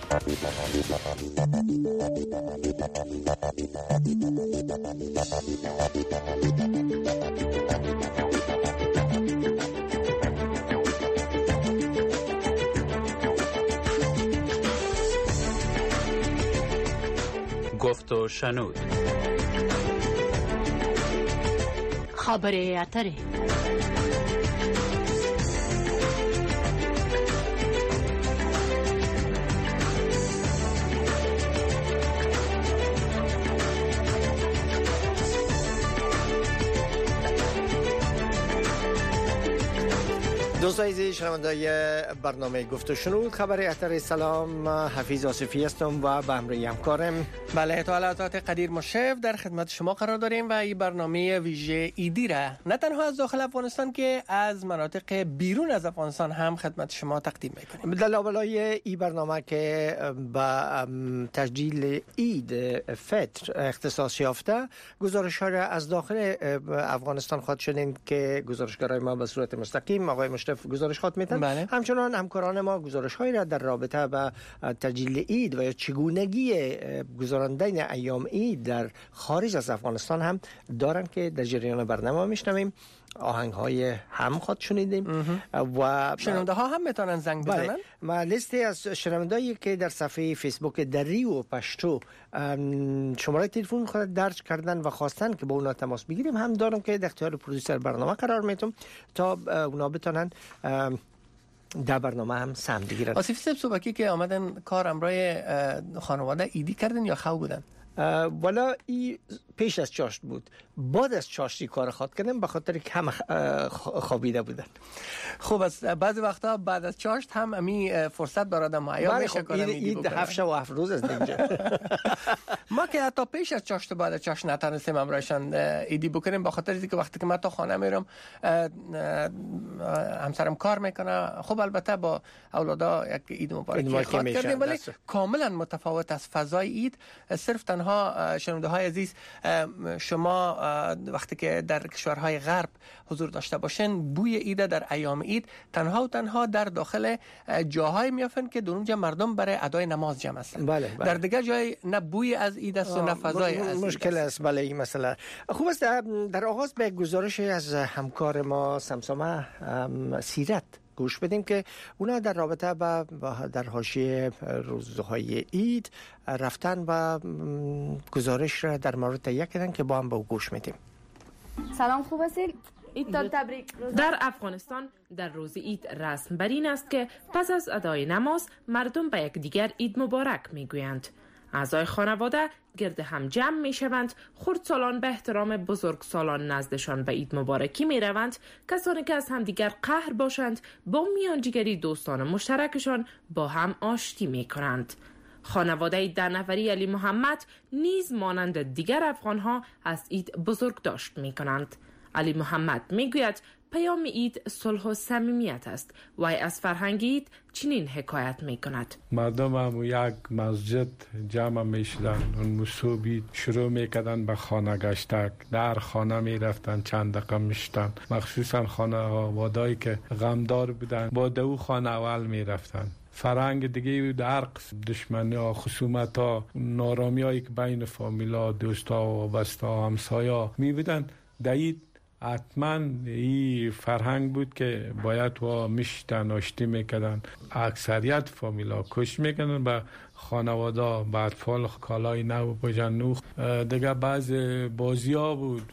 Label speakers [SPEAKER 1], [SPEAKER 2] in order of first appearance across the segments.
[SPEAKER 1] گفت و شنود.
[SPEAKER 2] خبر اتره.
[SPEAKER 3] دوستان عزیز شنوندگان برنامه گفت و شنود خبر اتر، سلام، حفیظ آصفی هستم و به همراه همکارم
[SPEAKER 4] بله اطلاعات قدیر مشرف در خدمت شما قرار داریم و این برنامه ویژه ایدی را نه تنها از داخل افغانستان که از مناطق بیرون از افغانستان هم خدمت شما تقدیم میکنیم.
[SPEAKER 3] در لابلای این برنامه که با تسجیل عید فطر اختصاص یافته، گزارش ها را از داخل افغانستان خواهد شنید که گزارشگرای ما به صورت مستقیم آقای مشرف گزارش خواهد میتن.
[SPEAKER 4] بله.
[SPEAKER 3] همچنان همکاران ما گزارش هایی را در رابطه با تسجیل عید و چگونگی گذراندن ایام عید در خارج از افغانستان هم دارن که در جریان برنامه میشنویم. آهنگ های هم خواهد شنیدیم و
[SPEAKER 4] شنونده ها هم میتونن زنگ بزنن.
[SPEAKER 3] بله. ما لیستی از شنوندهایی که در صفحه فیسبوک دری و پشتو شماره تلفن خود درج کردن و خواستن که با اونا تماس بگیریم هم دارم که در اختیار پرودوسر برنامه قرار میتونم تا اونا بتونن در برنامه هم سهم بگیرن.
[SPEAKER 4] آصفی صاحب صبحی که آمدن کار امرای خانواده ایدی کردن یا خو بودن؟
[SPEAKER 3] والا ای پیش از چاشت بود. بعد از چاشتی کار خود کردم به خاطر که هم خوابیده بودن.
[SPEAKER 4] خوب است. بعضی وقتا بعد از چاشت هم امی فرصت بر آدم معیا میشه کارم ایدی
[SPEAKER 3] بکنم. 7 شب و 7 روز است اینجا.
[SPEAKER 4] ما که حتی پیش از چاشت و بعد از چاشت نتونستیم امرایشان ایدی بکنیم به خاطر اینکه وقتی که من تا خانه میرم همسرم کار میکنه. خب البته با اولادا یک عید مبارک خواهد کردیم ولی کاملا متفاوت از فضای عید. صرف تنها شنونده های عزیز شما وقتی که در کشورهای غرب حضور داشته باشین بوی عید در ایام عید تنها و تنها در داخل جاهای میافن که در اونجا مردم برای ادای نماز جمع هستند.
[SPEAKER 3] بله.
[SPEAKER 4] در دیگه جای نه بوی از عید است و نه فضای از عید
[SPEAKER 3] مشکل است. بله این مسئله خوب است. در آغاز به گزارش از همکار ما سمسامه سیرت گوش بدیم که اونا در رابطه با در حاشیه روزهای عید رفتن و گزارش را در مورد تهیه کردن که با هم با گوش میدیم.
[SPEAKER 5] سلام، خوب هستید؟ عید تبریک.
[SPEAKER 6] در افغانستان در روز عید رسم بر این است که پس از ادای نماز مردم به یکدیگر عید مبارک میگویند. اعضای خانواده گرد هم جمع می شوند، خردسالان به احترام بزرگسالان نزدشان به عید مبارکی می روند. کسانی که از هم دیگر قهر باشند با میانجیگری دوستان مشترکشان با هم آشتی می کنند. خانواده 10 نفری علی محمد نیز مانند دیگر افغانها از عید بزرگ داشت می کنند. علی محمد می گوید پیام عید صلح و صمیمیت است. وی از فرهنگ عید چنین حکایت می کند.
[SPEAKER 7] مردم هم یک مسجد جمع می شدن. اون صبح شروع می کردن به خانه گشتک. در خانه می رفتن، چند دقیقه می شدن. مخصوصا خانواده‌ای که غمدار بودن با دو خانه اول می رفتن. فرهنگ دیگه در دشمنی ها، خصومت ها، نارامی هایی که بین فامیلا، دوستا و وابستا، همسایا می بودن. دید حتما این فرهنگ بود که باید و میشتن آشتی میکردن. اکثریت فامیلا کش میکنن به خانواده، به اطفال کالای نو بجن نوخ. دیگه بعض بازی ها بود،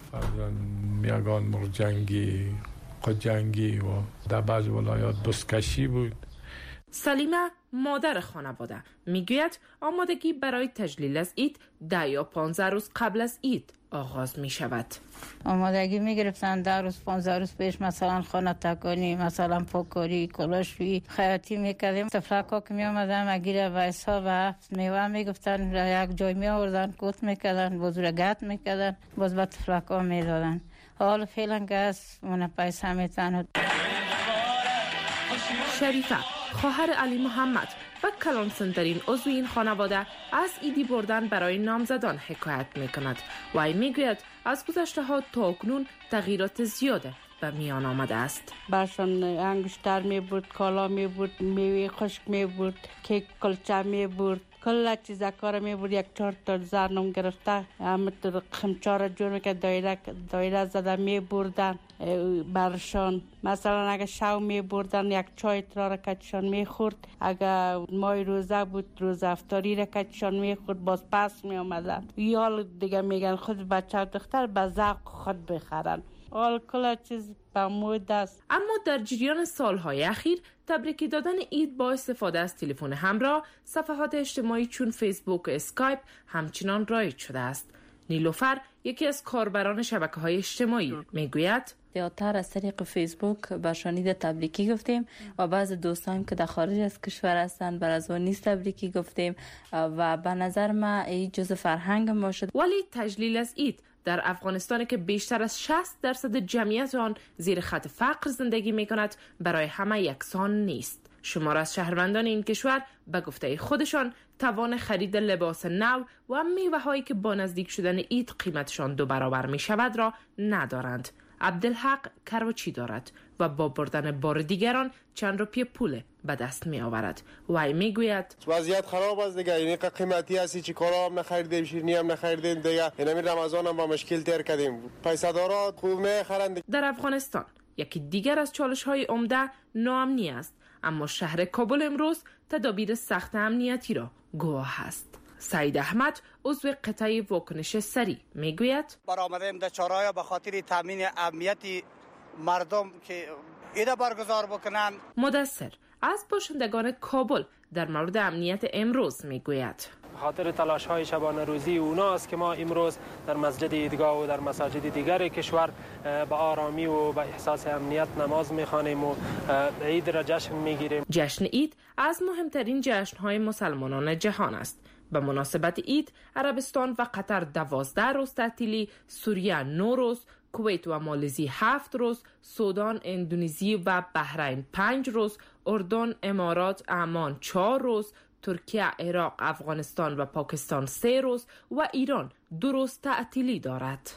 [SPEAKER 7] میگان مرغ جنگی، قد جنگی و در بعض ولایات بزکشی بود.
[SPEAKER 6] سلیمه مادر خانواده میگوید آمادگی برای تجلیل از عید 10 یا 15 روز قبل از عید آغاز می شود.
[SPEAKER 8] آمادگی می گرفتن 10 روز 15 روز پیش، مثلا خانه تکانی، مثلا پاکاری، کلاشویی، خیاطی می کردیم. تفلکا که می آمدن مگیره ویسا و میوه می گفتن یک جای می آوردن، کوت می کردن، بزرگت می کردن، باز به تفلکا می دادن. حال فعلا که از اون پیسه می تنود.
[SPEAKER 6] شریفه خواهر علی محمد و کلانسنترین عضو این خانواده از ایدی بردن برای نامزدان حکایت می کند. وی می گوید از گذشته ها تا اکنون تغییرات زیاده به میان آمده است.
[SPEAKER 8] برشان انگشتر می بود، کالا می بود، میوه خشک می بود، کیک کلچه می بود، کل چیز کار می بود. 1-4 تا زنم گرفته همطور خمچار جون که دایره زده می بردن برشان. مثلا اگه شو می بردن 1 چای ترا را کچشان می خورد، اگه مای روزه بود روزه افطاری را کچشان می خورد، باز پس می آمدن. یا دیگه میگن خود بچه دختر به ذوق خود بخرن. کل چیز به مود است.
[SPEAKER 6] اما در جریان سالهای اخیر تبریک دادن عید با استفاده از تلفن همراه، صفحات اجتماعی چون فیسبوک و اسکایپ همچنان رایج شده است. نیلوفر یکی از کاربران شبکه‌های اجتماعی میگوید
[SPEAKER 9] زیادتر از طریق فیسبوک برشان عید تبریکی گفتیم و بعض دوستایم که در خارج از کشور هستند بر از نیز تبریکی گفتیم و به نظر من این جزء فرهنگ ما شد.
[SPEAKER 6] ولی تجلیل از عید در افغانستان که بیشتر از 60% جمعیت آن زیر خط فقر زندگی می کند برای همه یکسان نیست. شمار از شهروندان این کشور به گفته خودشان توان خرید لباس نو و میوه هایی که با نزدیک شدن عید قیمتشان 2 برابر می شود را ندارند. عبدالحق کروچی دارد و با بردن بار دیگران چند روپیه پول به دست می آورد. وی می گوید
[SPEAKER 10] وضعیت خراب است دیگه، یعنی قیمتی هستی چی کارا هم نخریدیم، شیرینی هم نخریدیم دیگه، اینمی رمضان هم با مشکل تیر کردیم، پیسه دارا خوب میخرند. در
[SPEAKER 6] افغانستان یکی دیگر از چالش های عمده ناامنی است، اما شهر کابل امروز تدابیر سخت امنیتی را گواه است. سعید احمد عضو قطعه واکنش سریع میگوید
[SPEAKER 11] برآمدیم در چهارراه به خاطر تامین امنیت مردم که ایده برگزار بکنن.
[SPEAKER 6] مدثر از باشندگان کابل در مورد امنیت امروز میگوید
[SPEAKER 12] خاطر تلاش های شبانه روزی اوناست که ما امروز در مسجد عیدگاه و در مساجد دیگر کشور به آرامی و به احساس امنیت نماز میخوانیم و عید را جشن میگیریم.
[SPEAKER 6] جشن عید از مهمترین جشن های مسلمانان جهان است. به مناسبت عید عربستان و قطر 12 روز تعطیلی، سوریه 9 روز، کویت و مالزی 7 روز، سودان، اندونزی و بحرین 5 روز، اردن، امارات، عمان 4 روز، ترکیه، عراق، افغانستان و پاکستان 3 روز و ایران 2 روز تعطیلی دارد.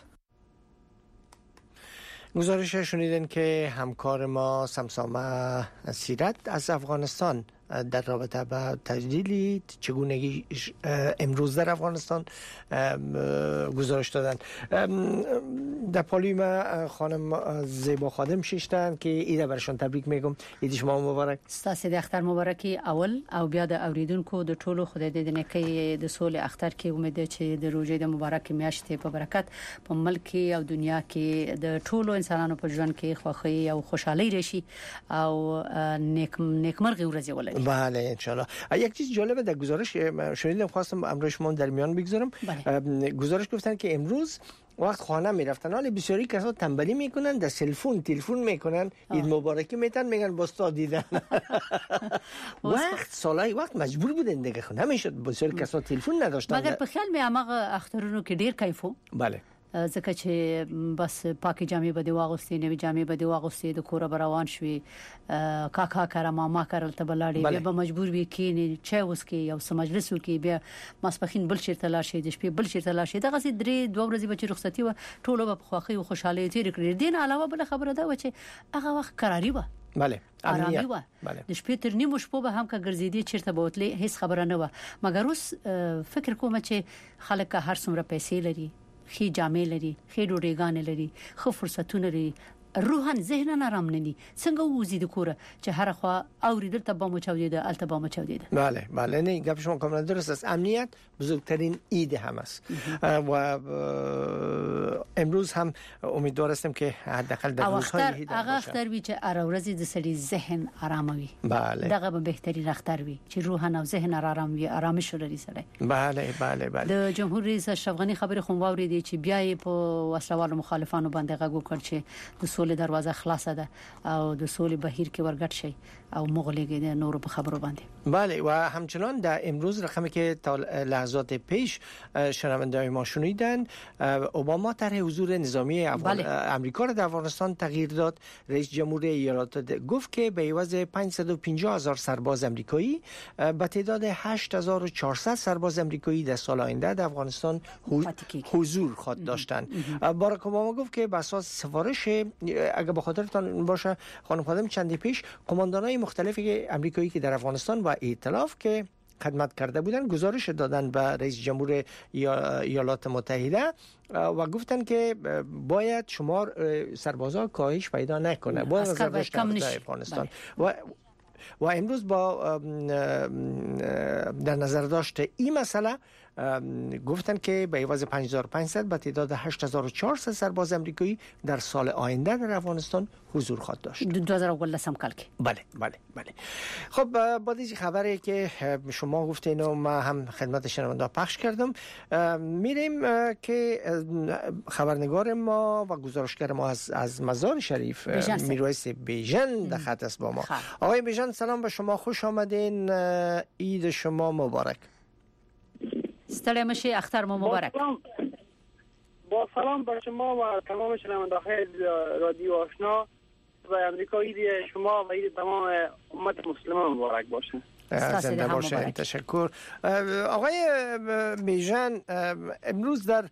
[SPEAKER 3] گزارش شنیدن که همکار ما سمسامه سیرت از افغانستان در رابطه با تجلیل چگونگی امروز در افغانستان گزارش دادن. در پالوی ما خانم زیبا خادم شیشتن که ایده برشان تبریک میگم. عید شما مبارک.
[SPEAKER 2] ستاسو د اختر مبارکي اول او بیا د اوریدونکو د ټولو خدای دې نه کوي د سولې اختر کې امید چې د روزې د مبارک میاشتې په برکت په ملک او دنیا کې د ټولو انسانانو په ژوند کې خوښي او خوشحالي راشي او نیکمرغي ورځ ولري.
[SPEAKER 3] بله انشالله. یک چیز جالبه در گزارش شنیدم، خواستم امروز شما در میان بگذارم. گزارش گفتن که امروز وقت خانه میرفتن، حالا بسیاری کسا تنبلی میکنن، در تلفن میکنن، عید مبارکی میتن، میگن باستا دیدن. وقت مجبور بودن دیگه، نمیشد، بسیاری کسا تلفن نداشتن.
[SPEAKER 2] مگر په خیال می هغه اخترونو کې ډیر کیفو.
[SPEAKER 3] بله.
[SPEAKER 2] ځکه چې بس پاکي جامې به دی واغوستې، نوې جامې به دی واغوستې، د کور روان شوي، کاکا کړه ماما کړه ته بلاړې، بیا به مجبور وي کینې چای وسکي یو سم مجلس وکي، بیا ماسپخین بل چیرته لاړ شي، د شپې بل چیرته لاړ شي. دغه سي 2 ورځې به چې رخصتي و ټولو په خوښي او خوشحالي تیر کړې. دین علاوه بل خبره ده چې هغه وخت قراری و.
[SPEAKER 3] بله
[SPEAKER 2] امنیت. بله. د شپې تر نیمو شپو به هم کا ګرځېدي چیرته به وتلې، هیڅ خبره نه و. مګر اوس فکر کوم چې خلک هر څومره پیسې لري، خې جامې لري، خې ډوډۍ لري، خو فرصتونه لري، روحان ذهنن آرام ندي، څنګه وځي د کوره چې هر خوا اوریدل ته با مچودیده، الته با مچودیده.
[SPEAKER 3] بله نه گپ شما کاملا درست است. امنیت بزرگترین ایده هم است و امروز هم امیدوار هستم که حداقل در روزهای عید
[SPEAKER 2] هغه اختر وی چې ورځ د سړي ذهن آراموي.
[SPEAKER 3] بله.
[SPEAKER 2] دغه به بهترین اختر وي چې روحان او ذهن آرام وي، آرامش لري سړی.
[SPEAKER 3] بله.
[SPEAKER 2] د جمهور رئیس اشرف غنی خبره خو واوریدي چې بیا په وسلوالو مخالفانو باندې غږ وکړ چې د سولې دروازه خلاصه ده او د سولې بهیر کې ورګټ شي. او مغلق نور په خبرو باندې.
[SPEAKER 3] بله و همچنان در امروز رقمی که تا لحظات پیش شنونده‌های ما شنیدن، اوباما طرح حضور نظامی امریکا را در افغانستان تغییر داد. رئیس جمهور ایالات گفت که به عوض 550,000 سرباز امریکایی به تعداد 8,400 سرباز امریکایی در سال آینده در افغانستان حضور خواهد داشتند. باراک اوباما گفت که بر اساس سفارش، اگر به خاطرتان باشه خانم خادم، چندی پیش قماندانای مختلفی امریکایی که در افغانستان و ائتلاف که خدمت کرده بودن گزارش دادن به رئیس جمهور ایالات متحده و گفتن که باید شمار سربازا کاهش پیدا نکنه، باید نظر داشته در افغانستان. و امروز با در نظر داشت این مسئله گفتن که به عوض 5500 به تعداد 8400 سرباز امریکایی در سال آینده در افغانستان حضور خواهد داشت.
[SPEAKER 2] 2013 کال که.
[SPEAKER 3] بله. خب با دیگه خبری که شما گفتین و ما هم خدمت شنونده پخش کردم، میریم که خبرنگار ما و گزارشگر ما از مزار شریف میرویس بیژن در خط است با ما. آقای بیژن سلام به شما، خوش آمدین، عید شما مبارک.
[SPEAKER 2] ستړی مشه، اختر مو مبارک.
[SPEAKER 13] با سلام بر شما و تمام شنونده‌های رادیو آشنا و امریکا، عید شما و عید تمام امت مسلمان مبارک باشه.
[SPEAKER 3] زنده باشین. تشکر. آقای بیژن، امروز در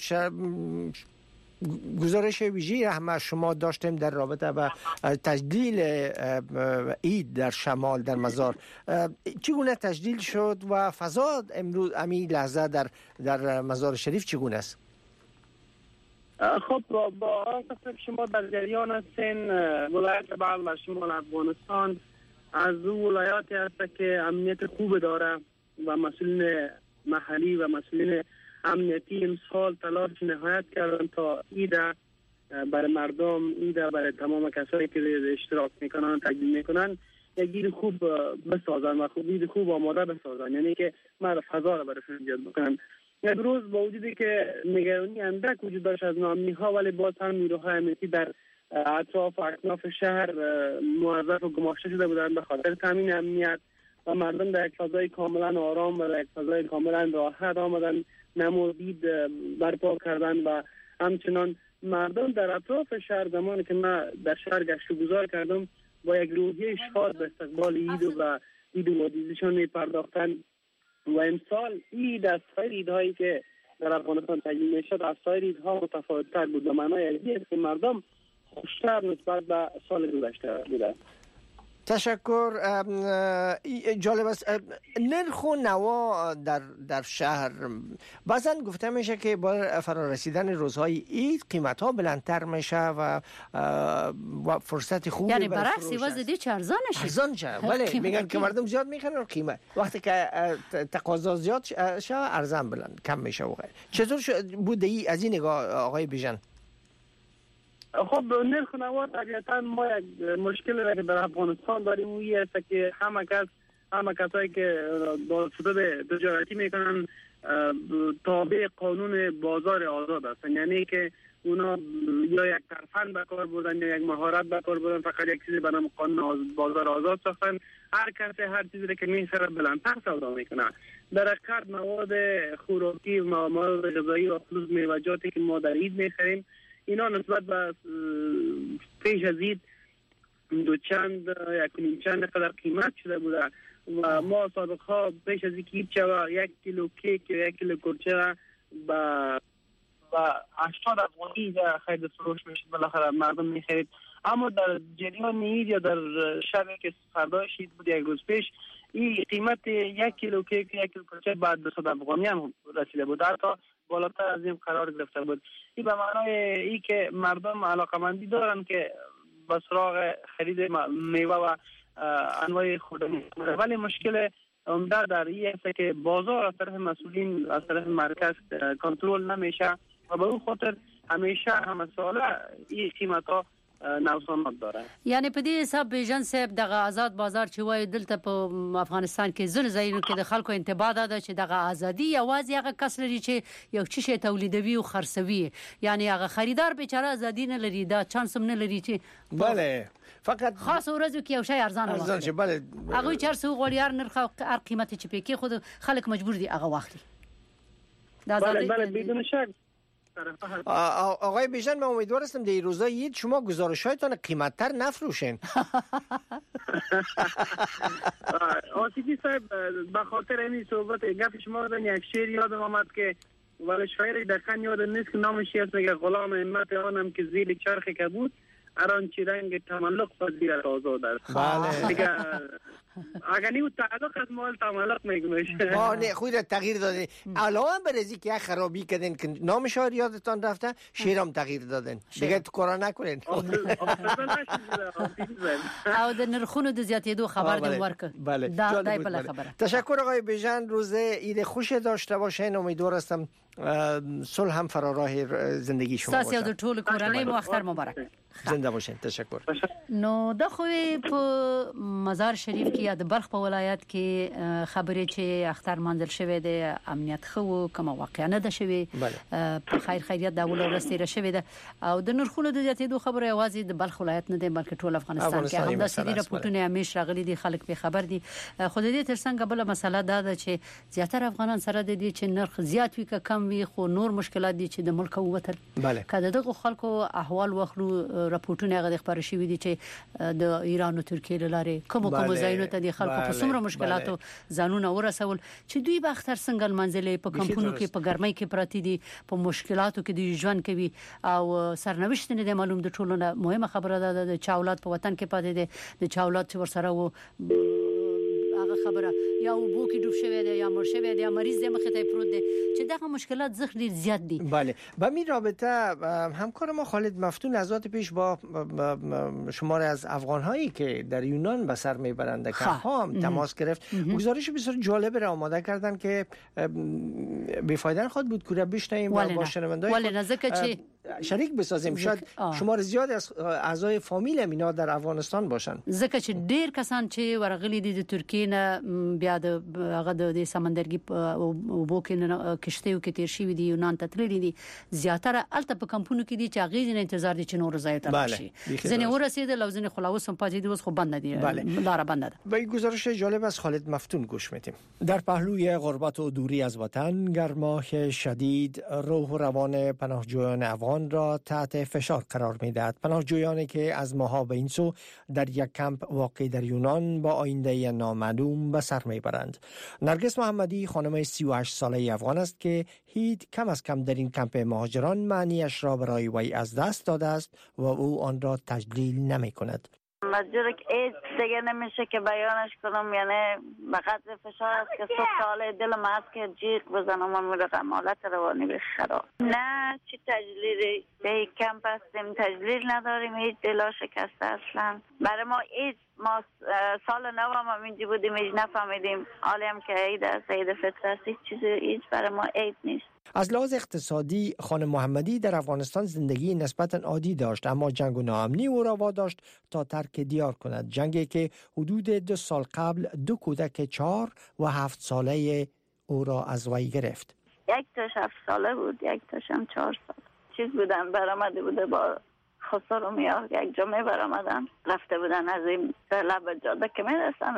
[SPEAKER 3] گزارش ویژه‌ای هم شما داشتیم در رابطه با تجلیل عید در شمال در مزار. چگونه تجلیل شد و فضا امروز همین لحظه در مزار شریف چگونه است؟
[SPEAKER 13] خب با آنکه شما در جریان هستین، ولایت بعض در شمال افغانستان از اون ولایاتی هست که امنیت خوب داره و مسئولین محلی و مسئولین امنیتی امسال تلاش نهایت کردن تا عید برای مردم، عید برای تمام کسایی که اشتراک میکنن تجلیل میکنن یک عید خوب بسازن و عید خوب آماده بسازن، یعنی که مرد فضا رو براشون ایجاد بکنن. یک روز با وجودی که نگرانی اندک وجود داشت از ناامنی ها، ولی باز هم نیروهای امنیتی در اطراف و اکناف شهر موظف و گماشته شده بودند به خاطر تامین امنیت و مردم در یک فضای کاملا آرام و در یک فضای کاملا راحت آمدن نمودید برپا کردن و همچنان مردم در اطراف شهر زمانی که من در شهر گشت و گذار کردم با یک روحیه شاد به استقبال عید و عید و عزیزشان می پرداختن و امسال عید از سایر عیدهایی که در افغانستان تجلیل می شد از سایر عیدها متفاوت‌تر بود و معنای است که مردم خوشتر نسبت به سال گذشته بوده.
[SPEAKER 3] تشکر. جالب است نرخ و نوا در شهر. بعضا گفته میشه که با فرارسیدن روزهای عید قیمت ها بلندتر میشه و فرصت خوبی
[SPEAKER 2] یعنی برعکس واسه دی ارزان
[SPEAKER 3] شه. بله میگن که مردم زیاد میخرن قیمت وقتی که تقاضا زیاد شه ارزان بلند کم میشه و غیره. چطور بوده ای از این نگاه آقای بیژن؟
[SPEAKER 13] خب نرخ نوا طبیعتا ما یک مشکل را که در افغانستان داریم اویی است که همه کسایی که صدد تجارتی میکنن تابع قانون بازار آزاد هستن، یعنی که اونا یا یک ترفند به کار بردن یا یک مهارت به کار بردن، فقط یک چیزی به نام قانون بازار آزاد ساختن، هر کسی هر چیزی را که میخره بلندتر سودا میکنه. در حقیقت مواد خوراکی و مواد غذایی و خصوص میوه‌جاتی که ما در عید میخریم اینا نسبت به پیش از عید چند قدر قیمت شده بوده و ما سابقا پیش از عید شوه 1 کیلو کیک یا 1 کیلو کلچه را با 80 افغانی خرید فروش میشد، بالاخره مردم میخرید. اما در جریان عید یا در شبی که فردای عید بود یک روز پیش این قیمت 1 کیلو کیک 1 کیلو کلچه بعد 200 افغانی هم رسیده بود، حتی بالاتر از این قرار گرفته بود. این به معنای ای که مردم علاقمندی دارن که به سراغ خرید میوه و انواع خوردنی، ولی مشکل عمده در این است که بازار از طرف مسئولین از طرف مرکز کنترل نمیشه و به اون خاطر همیشه همه ساله این قیمت ها نوسانات داره.
[SPEAKER 2] یعنی په دې حساب بیژن صاحب دغه آزاد بازار چې وای دلته په افغانستان کې زر ځایونو کې د خلکو انتباه ده چې دغه ازادي یوازې هغه کس لري چې یو شی تولیدوي او خرڅوي، یعنی هغه خریدار بیچاره ازادي نه لري، دا چانس هم نه لري چې
[SPEAKER 3] بله فقط
[SPEAKER 2] خاص ورځو کې یو شی ارزان
[SPEAKER 3] شي. بله
[SPEAKER 2] هغه 400 غوړي نرخ هر قیمت چې پکې خود خلک مجبور دي هغه وخت دا
[SPEAKER 13] بله بدون شک.
[SPEAKER 3] آقای بیژن من امیدوار هستم در این روزا عید شما گزارش‌هایتان قیمت‌تر نفروشین.
[SPEAKER 13] آصفی صاحب به خاطر این صحبت گپ شما دادن یک شعر یادم آمد که ولی شاعر دقیقاً یادم نیست که نامش هست، میگه غلام همت آنم که زیر چرخ کبود هر آنچه رنگ تملق پذیرد آزاد است.
[SPEAKER 3] بله
[SPEAKER 13] دیگه اگر نیو تعلق از مال تملق میگوشه.
[SPEAKER 3] نه خود را تغییر داده. علاوه بر از اینکه خرابی کردن که نام شاعر یادتان رفته، شعرام تغییر دادن. دیگه تو کارا نکنین.
[SPEAKER 2] او د نرخونو د زیاتېدو خبر دې ورکړه.
[SPEAKER 3] بله
[SPEAKER 2] دای بل خبره.
[SPEAKER 3] تشکر آقای بیژن، روز عید خوش داشته باشین. امیدوار هستم صلح هم فراراه زندگی شما باشه.
[SPEAKER 2] تاسو د ټول کورنۍ مو اختر مبارک.
[SPEAKER 3] زنده باشین. تشکر.
[SPEAKER 2] نو د خو په مزار شریف کې یا د بلخ په ولایت کې خبرې چې اختر منځل شوې ده، امنیت خو کوم واقعا نه ده شوې، په خیر خیریت د اول ورځ تیر شوې ده او د نرخونو د زیاتېدو خبره یوازې د بلخ ولایت نه ده بلکې ټول افغانستان کې هم د سړي راپورټونه همیش راغلي دي، خلک به خبر دي. خو د دې ترڅنګ بل مسله ده چې زیاتره افغانان سره د دې چې نرخ زیات وي که کم وي، خو نور مشکلات دي چې د ملک ووتل. کله دغه خلکو احوال واخلو راپورټونه هغه خبره شوې دي چې د ایران او ترکیه لاره کوم ځایونو ته د خلکو په څومره مشکلاتو ځانونه ورسول چې دوی به اختر څنګه منځلې په کمپونو کې په ګرمۍ کې پراتی دي، په مشکلاتو کې د ژوند کوي او سرنوشت نه معلوم. د ټولو مهمه خبره ده د چاولات په وطن کې پاتې دي، د چاولات چې ورسره وو هغه خبره یا وبو کې ډوب شوی دی یا مړ شوی دی یا مریض دی مخې ته پروت دی چې دغه مشکلات زخم زیات دي.
[SPEAKER 3] بله با می رابطه همکار ما خالد مفتون از وقت پیش با شماره از افغان‌هایی که در یونان به سر میبرند که هم تماس گرفت. گزارش بسیار جالب را آماده کردن که بی‌فایده خود بود که بشنویم و با شنوندگان شریک بسازیم. شاید شمار زیاد از اعضای فامیل اینا در افغانستان باشن.
[SPEAKER 2] ځکه چې ډیر کسان چې ورغلي دي د ترکیه نه بیا د هغه د سمندرګي او بوکن کشتیو کې تیر شي دي یونان ته تللي دي، زیاتره الته په کمپونو کې دي چې هغه نه انتظار دي چې نور ځای ته راشي. ځنه ورسېده لوزن خلاص هم پاتې دي اوس خو بند دي، لاره بند ده.
[SPEAKER 3] با این گزارش جالب از خالد مفتون گوش میدیم. در پهلوی غربت و دوری از وطن، گرمای شدید روح و روان پناهجویان افغان را تحت فشار قرار می‌دهد. پناهجویانی که از ماها به این سو در یک کمپ واقع در یونان با آینده نامعلوم به سر میبرند. نرگس محمدی خانم 38 ساله افغان است که هیچ کم از کم در این کمپ مهاجران معنیش را برای وی از دست داده است و او آن را تجلیل نمی‌کند.
[SPEAKER 14] مجبور که ایت دیگه نمیشه که بیانش کنم، یعنی به قدر فشار است که صبح ساله دلم هست که جیغ بزنم و میرم حالت روانی به خراب. نه چی تجلیلی به کمپ هستیم، تجلیل نداریم، هیچ دلا شکسته اصلا. برای ما ایت ما سال نو هم اینجا بودیم هیچ نفهمیدیم، حالی هم که عید است، عید فطر است، هیچ چیزی هیچ برای ما عید نیست.
[SPEAKER 3] از لحاظ اقتصادی خانم محمدی در افغانستان زندگی نسبتا عادی داشت، اما جنگ و ناامنی او را واداشت تا ترک دیار کند. جنگی که حدود 2 سال قبل 2 کودک 4 و 7 ساله او را از وی گرفت.
[SPEAKER 14] یک تاش 7 ساله بود، یک تاش هم 4 سال. چیز بودن برآمده بوده با خسار و میاه یک جا برآمدن، رفته بودن از این لب جاده که میرسن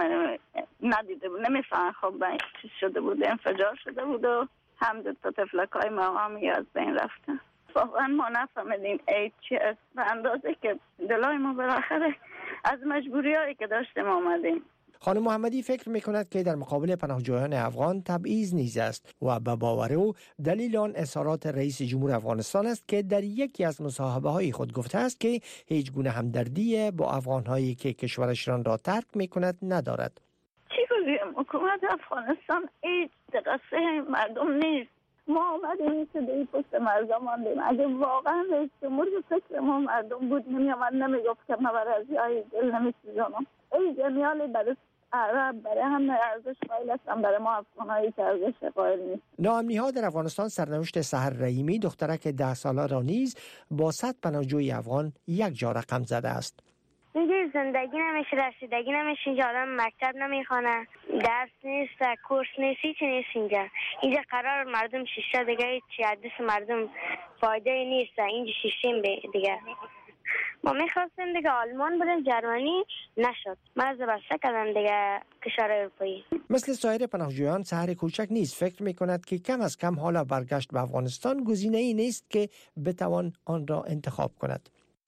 [SPEAKER 14] ندیده بود، نمیفهمن خب چیز شده بود، انفجار شده بود و هم 2 تا تفلکای ما هم از بین رفتن. واقعا ما نفهمیدیم عید چی است، به اندازه که دلای ما بالاخره از مجبوری هایی که داشتیم آمدیم.
[SPEAKER 3] خانم محمدی فکر می‌کند که در مقابل پناهجویان افغان تبعیض نیز است و به باور او دلیل آن اظهارات رئیس جمهور افغانستان است که در یکی از مصاحبه‌های خود گفته است که هیچ گونه همدردی با افغان‌هایی که کشورشان را ترک می‌کند ندارد.
[SPEAKER 14] چی بگیم؟ حکومت افغانستان هیچ قصه مردم نیست. ما آمدیم که در پشت مردم آمدیم. اگه واقعا رئیس جمهور فکر ما مردم بود نمی‌آمد نمیگفت که ما برای های دل نمی‌سوزانم. ای جمیال برای عرب برای هم ارزش قائل هستن، برای ما افغانایی که ارزش قائل نیست.
[SPEAKER 3] ناامنی‌ها در افغانستان سرنوشت سحر رحیمی دخترک 10 ساله را نیز با 100 پناهجوی افغان یک جا رقم زده است.
[SPEAKER 15] اینجا زندگی نمیشه، رسیدگی نمیشه، اینجا آدم مکتب نمیخونه، درس نیست، کورس نیست، هیچی نیست اینجا قرار مردم شیشه دیگه، هیچی حدث مردم فایده نیست، اینجا شیشیم دیگه. ما میخواستیم دیگه آلمان بریم، جرمنی نشد، مرز بسته کردن دیگه کشور اروپایی.
[SPEAKER 3] مثل سایر پناهجویان سحر کوچک نیز فکر میکند که کم از کم حالا برگشت به افغانستان گزینه‌ای نیست که بتوان آن را انتخاب کند.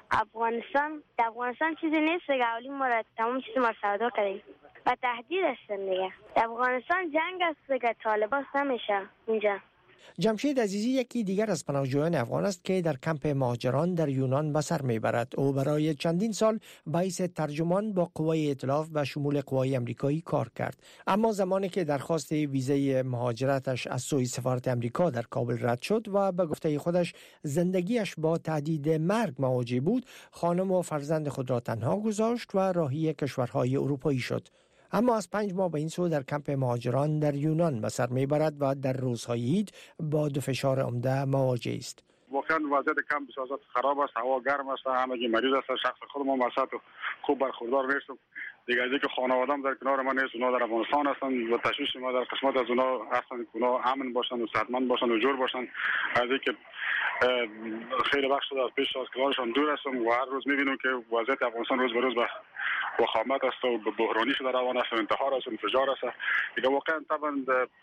[SPEAKER 15] افغانستان چیزی نیست دیگه، اولی ما را تمام چیز ما سودا کردیم و تهدید هستن دیگه. افغانستان جنگ است دیگه، طالبان نمیشه اینجا.
[SPEAKER 3] جمشید عزیزی یکی دیگر از پناهجویان افغان است که در کمپ مهاجران در یونان به سر میبرد. او برای چندین سال باعث ترجمان با قوای ائتلاف و شمول قوای امریکایی کار کرد، اما زمانی که درخواست ویزای مهاجرتش از سوی سفارت امریکا در کابل رد شد و به گفته خودش زندگیش با تهدید مرگ مواجه بود، خانم و فرزند خود را تنها گذاشت و راهی کشورهای اروپایی شد. اما از 5 ماه به این سو در کمپ مهاجران در یونان به سر میبرد و در روزهای عید با 2 فشار عمده مواجه است.
[SPEAKER 16] واقعا وضعیت کمپ بسیار خراب است، هوا گرم است، همگی مریض است، شخص خودم هم وسط خوب برخوردار نیستم. دیگه از اینکه خانواده‌ام در کنار من نیست، اونا در افغانستان هستند و تشویش ما در قسمت از اونا هستند که اونا امن باشن و صحتمند باشن و جور باشن. از اینکه خیلی وقت شده از پیش از کنارشان دور هستم و هر روز می‌بینم که وضعیت افغانستان روز به روز به وخامت است و بحرانی شده روان است و انتحار است و انفجار است. دیگه واقعا طبعا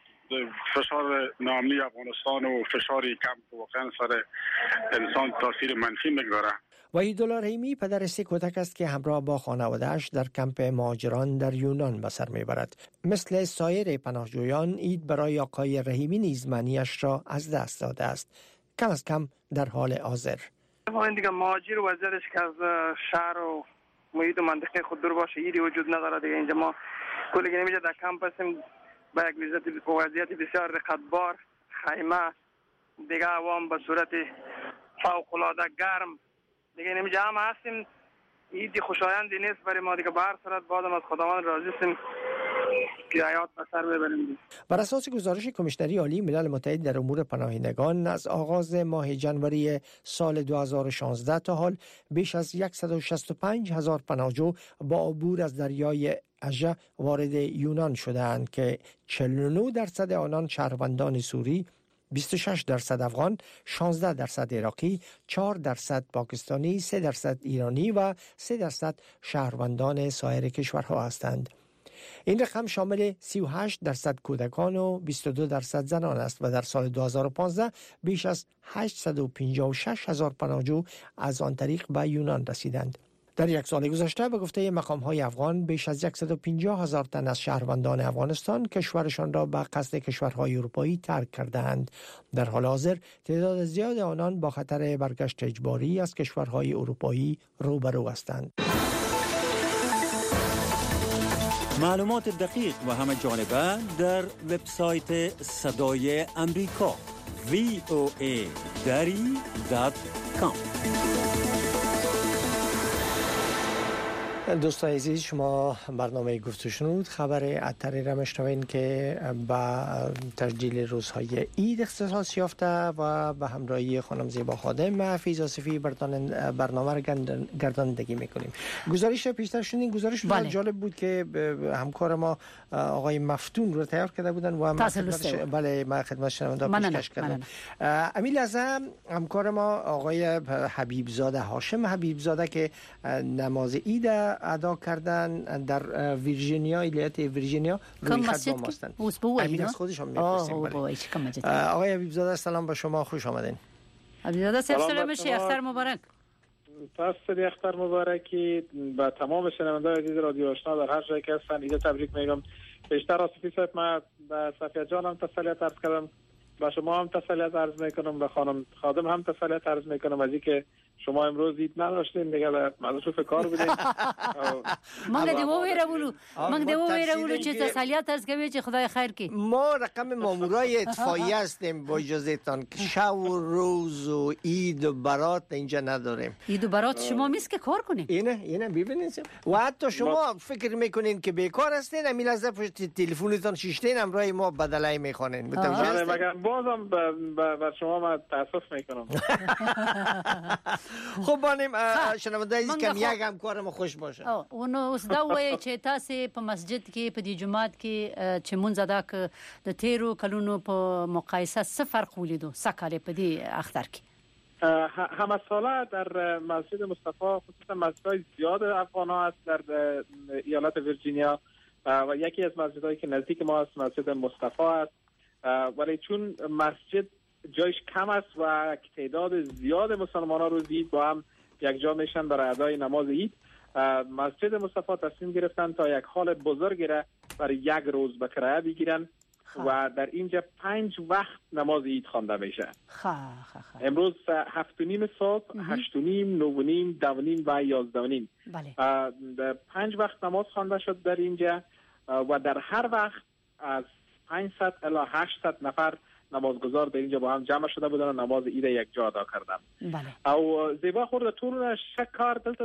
[SPEAKER 16] فشار ناامنی افغانستان و فشار کمپ واقعا سر انسان تاثیر منفی میگذاره.
[SPEAKER 3] وحیدالله رحیمی پدر 3 کودک است که همراه با خانواده‌اش در کمپ مهاجران در یونان به سر میبرد. مثل سایر پناهجویان عید برای آقای رحیمی نیز معنیش را از دست داده است، کم از کم در حال حاضر.
[SPEAKER 13] این دیگه مهاجر و وضعیتش که از شهر و محیط و منطقه خود دور باشه ایدی وجود نداره دیگه. اینجا ما کلی نمیشه در کمپ هستیم با یک وضعیت بسیار رقتبار، خیمه دیگه، عوام به صورت فوق‌العاده گرم دیگه نمیشه هم هستیم. ایدی خوشایندی نیست برای ما دیگه. به هر صورت بعدم از خداوند راضی هستیم که حیات به سر ببریم.
[SPEAKER 3] بر اساس گزارش کمیشنری عالی ملل متحد در امور پناهندگان از آغاز ماه ژانویه سال 2016 تا حال بیش از 165,000 پناهجو با عبور از دریای اژه وارد یونان شدند که 49% آنان شهروندان سوری، 26% افغان، 16% عراقی، 4% پاکستانی، 3% ایرانی و 3% شهروندان سایر کشورها هستند. این رقم شامل 38% کودکان و 22% زنان است و در سال 2015 بیش از 856,000 پناهجو از آن طریق به یونان رسیدند. در یک سال گذشته به گفته مقام‌های افغان بیش از 150,000 تن از شهروندان افغانستان کشورشان را به قصد کشورهای اروپایی ترک کرده‌اند. در حال حاضر تعداد زیاد آنان با خطر برگشت اجباری از کشورهای اروپایی روبرو هستند.
[SPEAKER 17] معلومات دقیق و همه جانبه در وبسایت صدای امریکا voa.com.
[SPEAKER 3] دوستان عزیز، شما برنامه گفت شنود خبر اتری را میشنوین که با تجلیل روزهای عید اختصاص یافته و به همراهی خانم زیبا خادم حفیظ آصفی برنامه را گرداندگی میکنیم. گزارش پیشتر شنیدین، گزارش جالب بود که همکار ما آقای مفتون رو تیار کرده بودن و ما خدمت شنونده پیشکش کردم. امیل اعظم همکار ما آقای حبیب زاده، هاشم حبیب زاده که نماز عید ادا کردن در ویرجینیا، ایالت ویرجینیا روی خط با ما هستند. امین از خودشون میپرسیم. آقای حبیب زاده سلام به شما، خوش آمدین.
[SPEAKER 2] حبیب زاده سلام میشه، اختر مبارک.
[SPEAKER 18] تاسو اختر مبارکی به تمام شنوندگان عزیز رادیو آشنا در هر جایی که هستند. عید تبریک میگم. بیشتر آصفی صاحب، من به صفیه جانم تسلیت عرض کردم، به شما هم تسلیت عرض میکنم، به خانم خادم هم تسلیت عرض میکنم از اینکه شما امروز عید نداشتین دیگه مصروف کار بودین.
[SPEAKER 2] موږ دې وویرولو چې تسلیت از کوي چې خدای خیر کړي.
[SPEAKER 3] ما رقم مامورای اتفاقیه هستیم با اجازهتان که شب و روز و عید و برات اینجا نداریم.
[SPEAKER 2] عید و برات شما میست که کار کنیم.
[SPEAKER 3] اینه ببینید و حتی شما فکر میکنین که بیکار هستین همین لحظه پشت تلفنتان شیشتین همراه ما بدلای میخوانین.
[SPEAKER 18] مگر بازم بر شما ما تاسف میکنم.
[SPEAKER 3] خب بانیم شنونده عزیز کم یک همکار ما خوش باشه.
[SPEAKER 2] اونو اوس دا وایي چې تاسو په مسجد کې په دې جمعات کې چې مونږ ادا ک د تیرو کلونو په مقایسه څه فرق ولیدو سکه‌لې په دې اختر کې؟
[SPEAKER 18] همه ساله در مسجد مصطفی خصوصا مسجدهای زیاد افغان ها است در ایالت ویرجینیا و یکی از مسجدهایی که نزدیک ما است مسجد مصطفی است، ولی چون مسجد جایش کم است و تعداد زیاد مسلمان ها روز عید با هم یک جا میشن برای ادای نماز عید، مسجد مصطفی تصمیم گرفتن تا یک حال بزرگی را برای یک روز به کرایه بگیرن و در اینجا 5 وقت نماز عید خوانده میشه. امروز 7:30 صبح، 8:30، 9:30، 10:30 و 11:30. بله. 5 وقت نماز خوانده شد در اینجا و در هر وقت از 500 الی 800 نفر نمازگزار در اینجا با هم جمع شده بودن و نماز عید یک جا ادا کردن. بله. او زیبا خورده طول شکار دلتا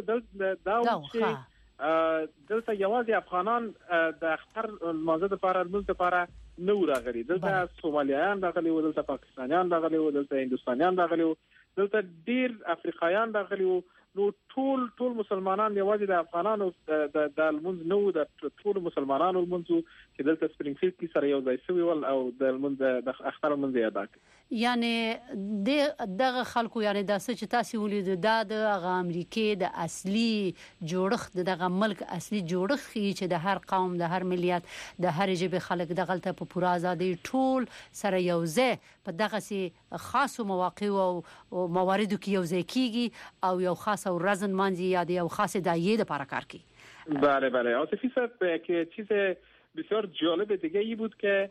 [SPEAKER 18] دلتا یوازی افغانان د اختر مازه د پاره موږ د پاره نو راغلي، دلته سومالیایان راغلي و، دلته پاکستانیان راغلي و، دلته هندوستانیان راغلي و، دلته ډیر افریقایان راغلي و. نو ټول مسلمانان یوازې د افغانانو د المنځ نو د ټول مسلمانانو المنځ چې دلته سپرینګفیلد کې سره یو ځای شوی ول او د المنځ د اختر المنځ ادا کړ.
[SPEAKER 2] یعنی دغه خلکو یعنی داسې چې تاسو ولید د امریکای د اصلي جوړښت دغه ملک اصلي جوړښت چې د هر قوم د هر ملیت د هر ژبه خلک دغلته په پوره ازادي ټول سره یو ځای په دغه سي خاصو مواقع او مواردو کې یو ځای کیږي او یو خاص او رزن مانزی یا یو خاص دایې د پاره کار کی.
[SPEAKER 18] بله عاطفی صاحب که چیز بسیار جالب دیگه ای بود که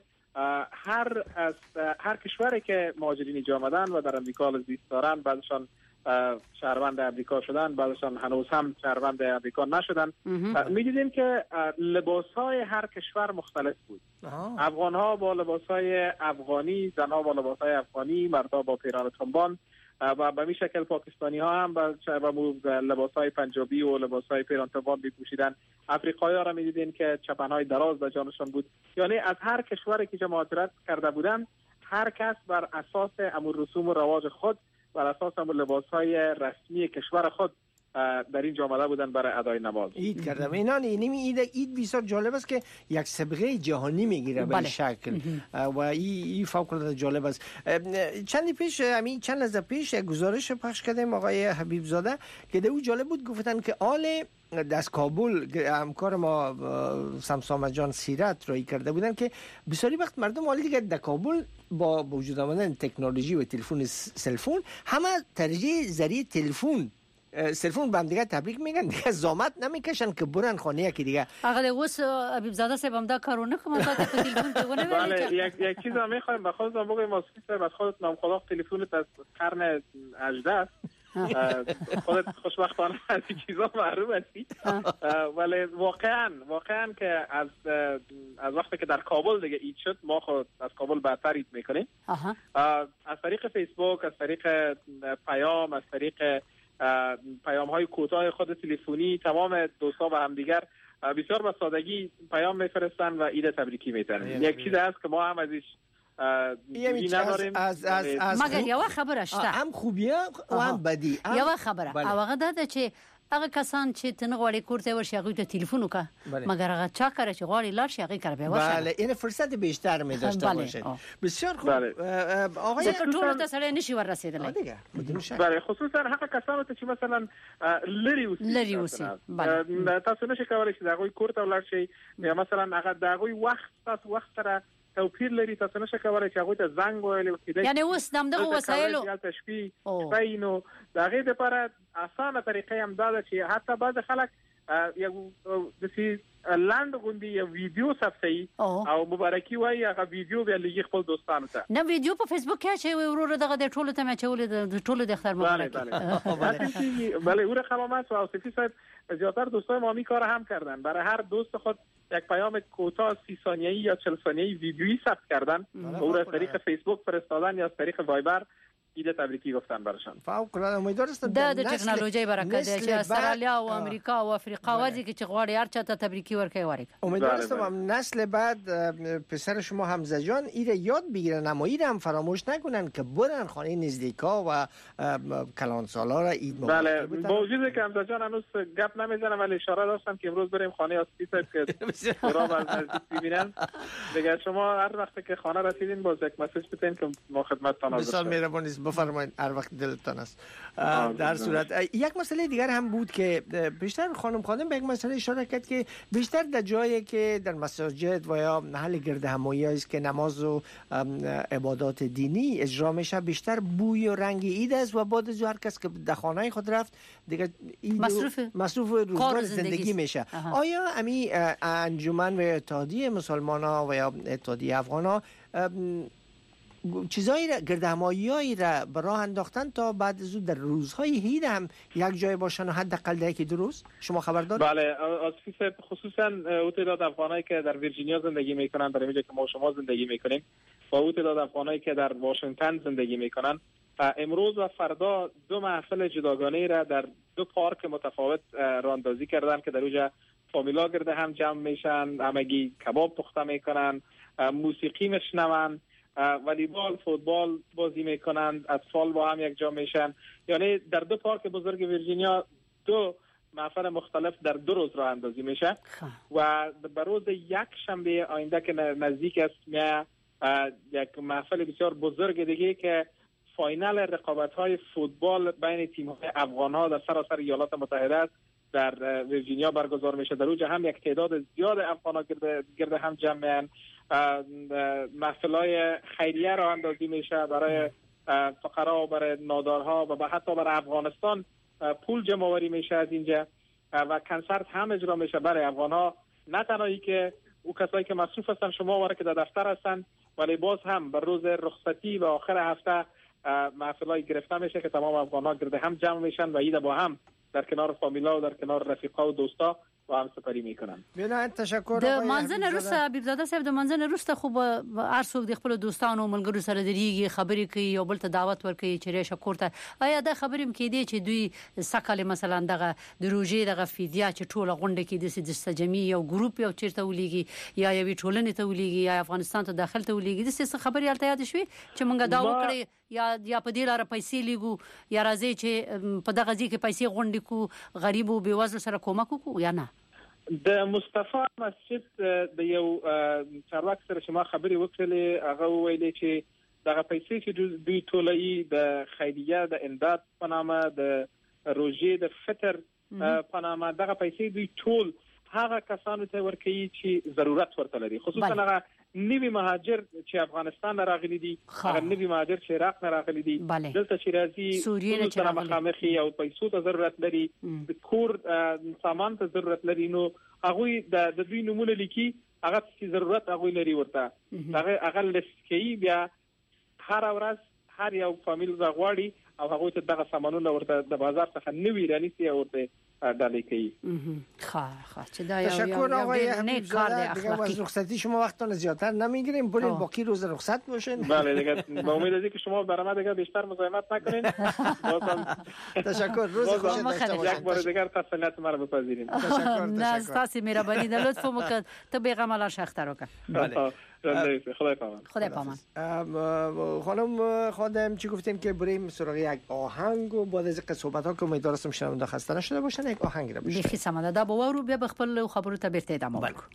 [SPEAKER 18] هر کشوری که مهاجرین اینجا آمدن و در امریکا زیست دارن، بعضشان شهروند امریکا شدن، بعضشان هنوز هم شهروند امریکا نشدن، می‌دیدیم که لباس‌های هر کشور مختلف بود. افغان‌ها با لباس‌های افغانی، زن‌ها با لباس‌های افغانی، مردها با پیرهن تنبان و به این شکل پاکستانی ها هم با لباس‌های پنجابی و لباس‌های پیرهن تنبان می‌پوشیدن. افریقایی‌ها را می‌دیدین که چپن‌های دراز به جانشان بود. یعنی از هر کشوری که مهاجرت کرده بودن، هر کس بر اساس امور رسوم و رواج خود، بر اساس امور لباس‌های رسمی کشور خود در این آمده بودن برای ادای نماز
[SPEAKER 3] عید کردم. این عید بسیار جالب است که یک سابقه جهانی میگیره به این شکل و این فوق العاده جالب است. چند لحظه پیش گزارش پخش کردیم آقای حبیب زاده که در او جالب بود، گفتن که آل از کابل همکار ما سمسام جان سیرت رای کرده بودن که بسیاری وقت مردم حالی دیگه در کابل با وجود آمدن تکنولوژی و تلفن سلفون همه ترجیح ذریعه تلفن با هم دیگه تبریک میگن، دیگه زحمت نمیکشن که برن خانه یکی دیگه.
[SPEAKER 2] آقا اوس حبیب زاده صاحب هم دا کارونه کوم تا تلفن ته ونه
[SPEAKER 18] بله یک چیز هم میخوایم بخواستم بگم موسیقی صاحب از خودت نامخواه تلفنت از قرن 18 خودت خوشبختانه از این چیزا محروم هستی، ولی واقعا که از وقتی که در کابل دیگه عید شد ما خود از کابل برتر عید میکنیم. از طریق فیسبوک، از طریق پیام، از طریق پیام های کوتاه خود تلفنی تمام دوستا و همدیگر بسیار با سادگی پیام میفرستن و عید تبریکی میتن. یک چیز هست که ما هم ازش نداریم
[SPEAKER 2] مگر یو خبره شته،
[SPEAKER 3] هم خوبیه و هم بدی.
[SPEAKER 2] یو خبره هغه ده چې هغه کسان چې تنه غواړي کورته ورشي هغه ته ټلیفون وکړه، مگر هغه چا کړی چې غواړي لاړ شي هغه کار به وشه.
[SPEAKER 3] بله این فرصت بیشتر می داشته باشه. بسیار خوب.
[SPEAKER 2] آقای ټول ته سره نشي ور رسیدلی
[SPEAKER 18] دیگه. بله خصوصا هغه کسان ته چې مثلا لری اوسي تاسو نشئ کولای چې هغه کورته ولر شي یا مثلا هغه دغه وخت سره توپیر لري، تاسو نشه کولای چې هغه ته زنګ وایي کېدای.
[SPEAKER 2] یعنی اوس دغه وسایلو
[SPEAKER 18] یا تشبیه پاینو دغه لپاره اسانه طریقې هم دا چې حتی بعض خلک یک دسی لاند غوندي یو ویډیو صفحه او مبارکي وای هغه ویډیو به لګي خپل دوستانو ته
[SPEAKER 2] نه ویډیو په فیسبوک کې چې ورور دغه د ټولو ته چولې د ټولو د اختر مبارک
[SPEAKER 18] بله او خدمات و اوصافی صاحب زیاتر دوستان ما می کار هم کردن برای هر دوست خود یک پیام کوتاه 30 ثانیه‌ای یا 40 ثانیه‌ای ویدیویی ثبت کردن او را از طریق فیسبوک فرستادن یا از طریق وایبر عید تبریکی گفتن براشان.
[SPEAKER 3] فوق العاده امیدوار هستم
[SPEAKER 2] د تکنولوژي برکت چې استرالیا او امریکا او افریقا وځي چې غواړي هر چاته تبریکی ورکوي واره.
[SPEAKER 3] امیدوار هستم نسل بعد پسر شما حمزه جان ایره یاد بگیرن اما ایره هم فراموش نکنن که برن خانه نزدیکا و کلانسالا را عید مبارک.
[SPEAKER 18] بله با وجود که حمزه جان هنوز گپ نمیزنم ولی اشاره داشتم که امروز بریم خانه آسفی صاحب که برام از نزدیک ببینن. دیگه شما هر وقت که خانه رسیدین باز یک مسیج بدین که ما خدمتتان حاضر شیم.
[SPEAKER 3] بفرمایید هر وقت دلتان است. در صورت یک مسئله دیگر هم بود که بیشتر خانم خانم به یک مسئله اشاره کرد که بیشتر در جایی که در مساجد و یا محل گرد همایی است که نماز و عبادات دینی اجرا میشه بیشتر بوی و رنگ عید است و بعد از هر کس که در خانه خود رفت دیگه مصروف روزگار زندگی میشه. آیا امی انجمن و اتحادیه مسلمان‌ها و یا اتحادیه افغان‌ها چیزایی را گردهمایی‌هایی را به راه انداختن تا بعد از اون در روزهای عید هم یک جای باشن و حداقل در یکی دو روز؟ شما خبر دارید؟
[SPEAKER 18] بله آصفی صاحب خصوصا او تعداد افغانایی که در ویرجینیا زندگی میکنن در اینجا که ما شما زندگی میکنیم و او تعداد افغانایی که در واشنگتن زندگی میکنن امروز و فردا دو محفل جداگانه را در دو پارک متفاوت راهاندازی کردن که در اونجا فامیلا گرده هم جمع میشن، همگی کباب پخته میکنن، موسیقی میشنون، والیبال، فوتبال بازی میکنند، اطفال با هم یک جا میشن. یعنی در دو پارک بزرگ ویرجینیا دو محفل مختلف در دو روز راه اندازی میشه و به روز یک شنبه آینده که نزدیک است یک محفل بسیار بزرگ دیگه که فاینال رقابت‌های فوتبال بین تیم‌های افغان‌ها در سراسر ایالات متحده است در ویرجینیا برگزار میشه. در اونجا هم یک تعداد زیاد افغان‌ها گرد هم جمع میشن. محفل‌های خیریه راه اندازی میشه برای فقرا و برای نادارها و حتی برای افغانستان پول جمع آوری میشه از اینجا و کنسرت هم اجرا میشه برای افغان‌ها. نه تنهایی که او کسایی که مصروف هستن شما واره که در دفتر هستن ولی باز هم بر روز رخصتی و آخر هفته محفل‌های گرفته میشه که تمام افغان‌ها گرد هم جمع میشن و عید با هم در کنار فامیلا و در کنار رفیقا و دوستا و هم سپری میکنن.
[SPEAKER 3] بنا تشکر.
[SPEAKER 2] د منځنه روسه حبیبزاده صاحب د منځنه روسه خو هر څوک د خپل دوستانو ملګرو سره درېږي خبرې کوي یو بل ته دعوت ورکوي چې ریشه کوړه. آیا دا خبرې مکیدي چې دوی سکهاله مثلا دغه د روزي دغه فدیه چې ټوله غونډه کې د سجمي یو ګروپ یو چیرته ولېږي یا یو ټولنې ته ولېږي یا افغانستان ته داخل ته ولېږي د څه خبرې الته یاد شوي چې مونږ دا وکړي یا په دې لاره پیسې لیګو یا راځي چې په دغه ځای کې پیسې غونډې کو غریب او بېوزله سره کومک وکړو یا نه؟
[SPEAKER 18] د مصطفی مسجد د یو چارواکي سره شما خبرې وکړلې هغه ویلي چې دغه پیسې چې دوی ټولوي د خیریه د امداد په نامه د روزي د فطر په نامه دغه پیسې دوی ټول هغه کسانو ته ورکوي چې ضرورت ورته لري خصوصا هغه نوی مهاجر چې افغانستان راغلي دي هغه نوی مهاجر چې عراق راغلي دي دلته چې راځي سوریه چې مخامخي او پیسو ته ضرورت لري د کور سامان ته ضرورت لري نو هغه د دوی نمونه لیکي هغه چې ضرورت هغه لري ورته هغه لسکي بیا هر ورځ هر یو فامیل زغواړي او هغه ته دغه سامانونه ورته د بازار څخه نوی رانیسي او ورته ډالۍ کوي.
[SPEAKER 2] چې دا یو
[SPEAKER 3] تشکر آقای حبیبزاده. دیگه از رخصتی شما وقتتون زیادتر نمیگیریم برید باقی روز رخصت باشین.
[SPEAKER 18] بله دیگه با امید از اینکه شما برای ما دیگه بیشتر مزاحمت نکنین.
[SPEAKER 3] تشکر روز خوش داشته باشین.
[SPEAKER 18] یک بار دیگه تسلیت ما رو بپذیرین.
[SPEAKER 2] نه تاسو مهرباني د لطف وکړه ته بیغم الله شختر وکړه.
[SPEAKER 3] بله
[SPEAKER 18] خدای پامان.
[SPEAKER 2] خدای پامان.
[SPEAKER 3] خانم خادم چی گفتیم که بریم سراغ یک آهنگ و بعد از این صحبت‌ها که امیدوارم شنونده خسته نشده باشن یک آهنگ را بشنویم.
[SPEAKER 2] بخی سماده دا باورو بیا بخپل خبرو ته بیرته ادامه ورکړو.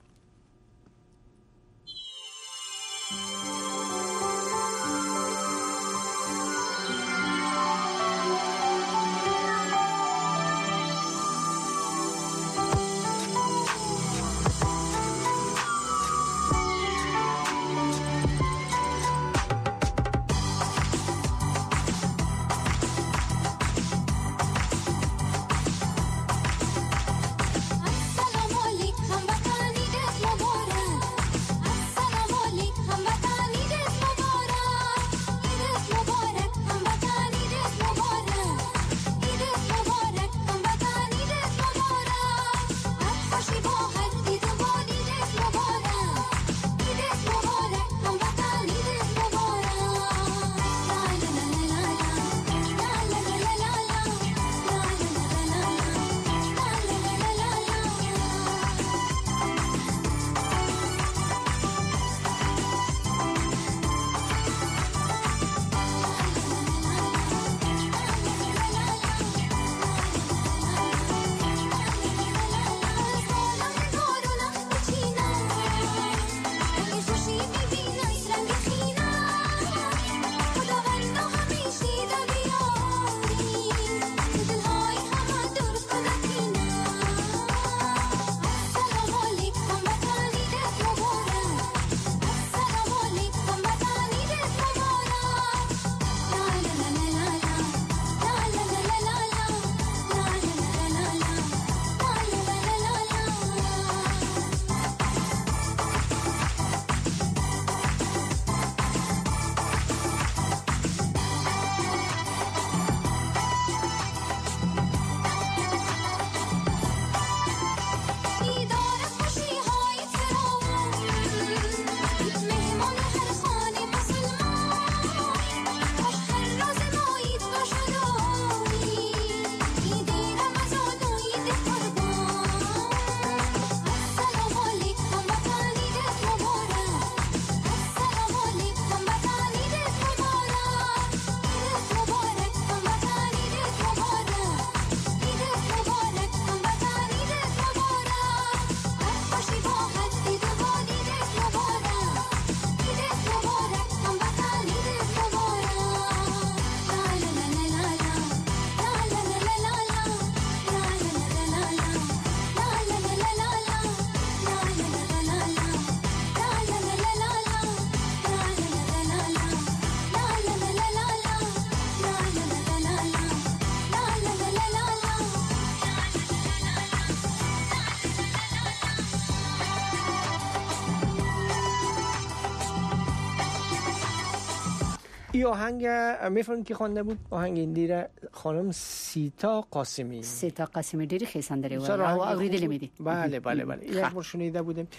[SPEAKER 3] این آهنگ میفهمید که خوانده بود؟ آهنگ این دیره خانم سیتا قاسمی.
[SPEAKER 2] سیتا قاسمی دیری خیسندری و اوریدلی میدی.
[SPEAKER 3] بله یک بار شنیده بودیم.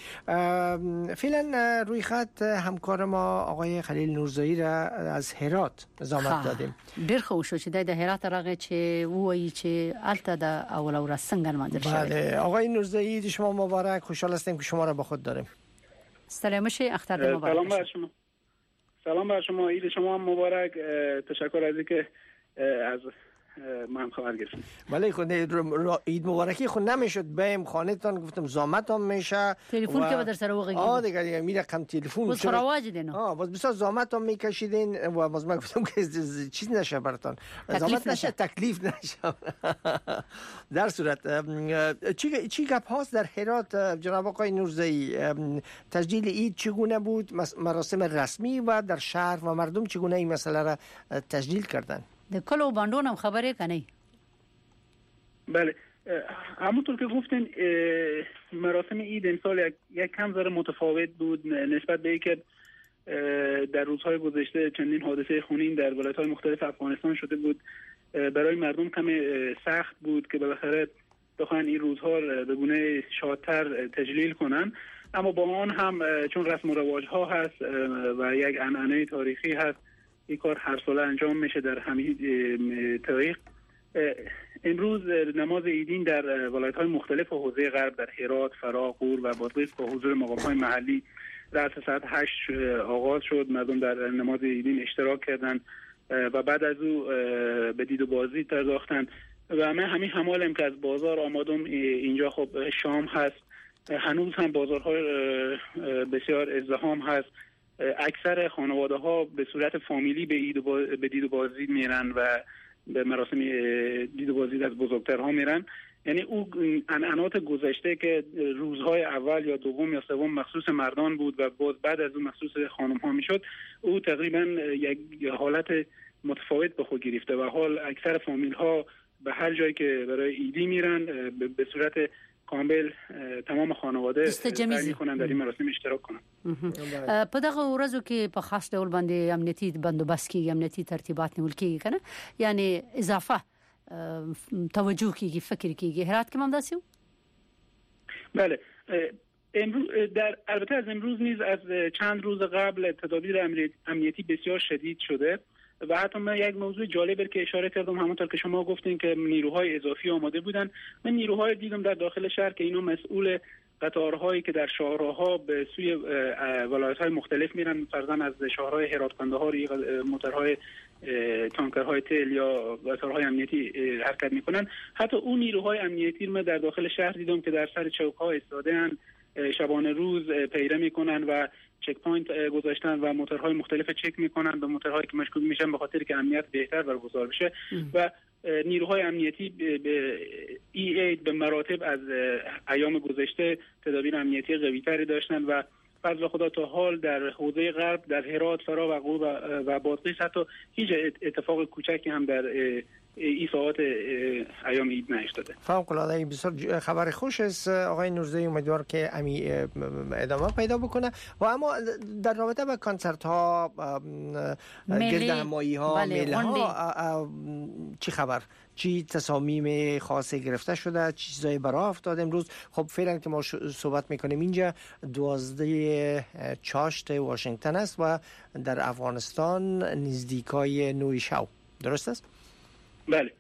[SPEAKER 3] فعلا روی خط همکار ما آقای خلیل نورزایی را از هرات زحمت دادیم.
[SPEAKER 2] ډیر خو شو چې د هرات راغی چې وایي چې الته د اول اور څنګه ماندل شوی.
[SPEAKER 3] بله آقای نورزایی شما مبارک، خوشحال هستیم که شما را با خود داریم.
[SPEAKER 2] سلام شي اختر مبارک.
[SPEAKER 19] سلام بر شما. سلام بر شما، عید شما هم مبارک. تشکر از اینکه از ما هم خبر گرفتیم.
[SPEAKER 3] بله خود عید مبارکی خود نمیشد بهم خانه تان گفتم زحمت هم میشه
[SPEAKER 2] تلفن که بدر سر وقت
[SPEAKER 3] دیگه میره کم تلفن
[SPEAKER 2] باز خرواج دیدن
[SPEAKER 3] باز بسیار زحمت هم میکشیدین و باز ما گفتم که چیز نشه براتون زحمت نشه تکلیف نشه. در صورت چی گپ هاست در هرات جناب آقای نورزایی؟ تسجیل عید چگونه بود؟ مراسم رسمی و در شهر و مردم چگونه این مسئله را تسجیل کردن؟
[SPEAKER 2] د کلو باندون هم خبره کنی؟
[SPEAKER 19] بله همونطور که گفتین مراسم عید امسال یک کم ذره متفاوت بود نسبت به اینکه در روزهای گذشته چندین حادثه خونین در ولایت‌های مختلف افغانستان شده بود. برای مردم کم سخت بود که بالاخره بخواهن این روزها به گونه شادتر تجلیل کنن، اما با آن هم چون رسم و رواج‌ها هست و یک عنعنه تاریخی هست این کار هر ساله انجام میشه در همین تاریخ. امروز نماز عیدین در ولایت‌های مختلف حوزه غرب در هرات، فراه، غور و بادغیس با حضور مقام‌های محلی رأس ساعت 8 آغاز شد. مردم در نماز عیدین اشتراک کردند و بعد از او به دید و بازدید پرداختند و من همین حمالم که از بازار آمدم. اینجا خب شام هست، هنوز هم بازارها بسیار ازدحام هست. اکثر خانواده ها به صورت فامیلی به دید و بازدید میرن و به مراسم دید و بازدید از بزرگترها میرن. یعنی او عنعنات گذشته که روزهای اول یا دوم یا سوم مخصوص مردان بود و بعد از اون مخصوص خانم ها میشد، او تقریبا یک حالت متفاوت به خود گرفته و حال اکثر فامیل ها به هر جایی که برای عیدی میرن به صورت کامل تمام خانواده سعی میکنن در این مراسم اشتراک کنن.
[SPEAKER 2] په دغه ورځو کې په خاص ډول باندې امنیتي بندوبست کیږي، امنیتي ترتیبات نیول کیږي کنه، یعنی اضافه توجه کیږي، فکر کیږي. هرات کې هم داسې و؟
[SPEAKER 19] بله امروز البته از امروز نیز از چند روز قبل تدابیر امنیتی بسیار شدید شده و حتی من یک موضوع جالبی که اشاره کردم همونطور که شما گفتین که نیروهای اضافی آماده بودن، من نیروهای دیدم در داخل شهر که اینا مسئول قطارهایی که در شهرها به سوی ولایت‌های مختلف میرن، فرضاً از شهرهای هرات قندهار موتورهای تانکرهای تل یا قطارهای امنیتی حرکت میکنن. حتی اون نیروهای امنیتی رو من در داخل شهر دیدم که در سر چوک‌ها ایستاده‌اند، شبانه روز پیره میکنن و چک پوینت گذاشتن و موتورهای مختلف چک میکنن به موتورهایی که مشکوک میشن به خاطر که امنیت بهتر برگزار بشه و نیروهای امنیتی به مراتب از ایام گذشته تدابیر امنیتی قوی‌تری داشتن و فضل خدا تا حال در حوزه غرب در هرات، فراه و غور و بادغیس حتی هیچ اتفاق کوچکی هم در این ساعات ایام عید نیفتاده.
[SPEAKER 3] فوق‌العاده بسیار خبر خوش است آقای نورزایی، امیدوار که امی ادامه پیدا بکنه. و اما در رابطه با کنسرت ها، گردهمایی ها، میله ها چی خبر؟ چی تصامیم خاصی گرفته شده؟ چیزایی برای افتاد امروز؟ خب فعلا که ما صحبت میکنیم اینجا 12 چاشت واشنگتن است و در افغانستان نزدیکای 9 شب، درست است؟
[SPEAKER 19] بله.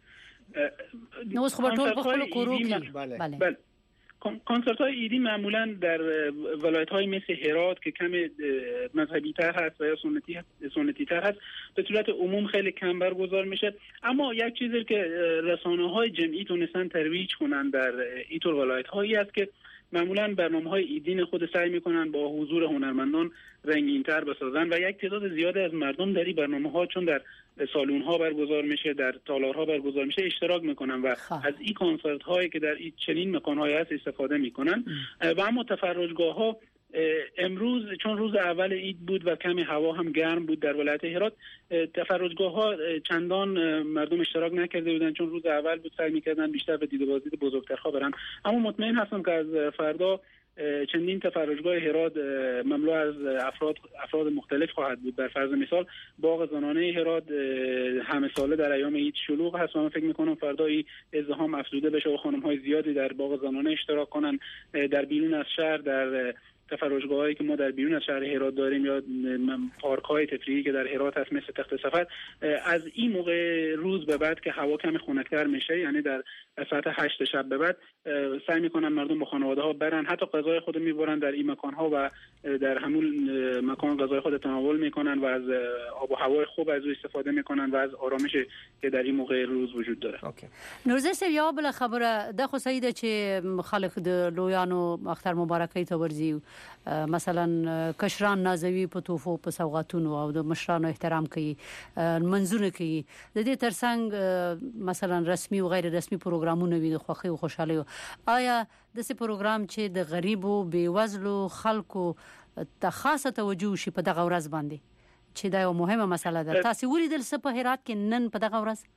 [SPEAKER 2] نوز خب ټول په خپل کورو کې
[SPEAKER 19] بله کنسرت های عیدی معمولا در ولایت های مثل هرات که کم مذهبی تر هست و یا سنتی تر هست به صورت عموم خیلی کم برگزار میشه. اما یک چیزی که رسانه های جمعی تونستن ترویج کنن در اینطور ولایت هایی است که معمولا برنامه‌های عیدین خود سعی میکنن با حضور هنرمندان رنگین‌تر بسازن و یک تعداد زیادی از مردم در این برنامه‌ها چون در سالن‌ها برگزار میشه، در تالارها برگزار میشه اشتراک میکنن و از این کنسرت‌هایی که در این چنین مکان‌هایی هست استفاده میکنن. و اما تفرجگاه‌ها امروز چون روز اول عید بود و کمی هوا هم گرم بود در ولایت هرات، تفرجگاه‌ها چندان مردم اشتراک نکرده بودن چون روز اول بود، سعی می‌کردن بیشتر به دید و بازدید بزرگترها برن. اما مطمئن هستم که از فردا چندین تفرجگاه هرات مملو از افراد مختلف خواهد بود. بر فرض مثال باغ زنانه هرات همه ساله در ایام عید شلوغ هست و من فکر میکنم فردا ازدحام افزوده بشه و خانم‌های زیادی در باغ زنانه اشتراک کنن. در بیرون از شهر در تفرجگاهایی که ما در بیرون از شهر هرات داریم یا پارک‌های تفریحی که در هرات هست مثل تخت سفر، از این موقع روز به بعد که هوا کمی خنک‌تر میشه، یعنی در ساعت 8 شب به بعد، سعی میکنن مردم با خانواده‌ها برن، حتی غذای خود میبرن در این مکان‌ها و در همون مکان غذای خود تناول میکنن و از آب و هوای خوب از او استفاده میکنن و از آرامش که در این موقع روز وجود داره.
[SPEAKER 2] نورزی سه یا بل خبره د خو سیده چې خلک د لویانو اختر مبارکۍ ته ورځي، مثلا کشران نازوي په توفو په سوغاتونو او د مشرانو احترام کوي، منځونه کوي. د دې ترڅنګ مثلا رسمي او غیر رسمي پروګرامونه وي د خوښۍ او خوشحالۍ. آیا د څه پروګرام چې د غریبو بیوزلو خلکو ته خاصه توجه شي په دغه ورځ باندې چې دا یو مهمه مسله ده؟ تاسو ولیدل څه په هرات کې نن په دغه ورځ؟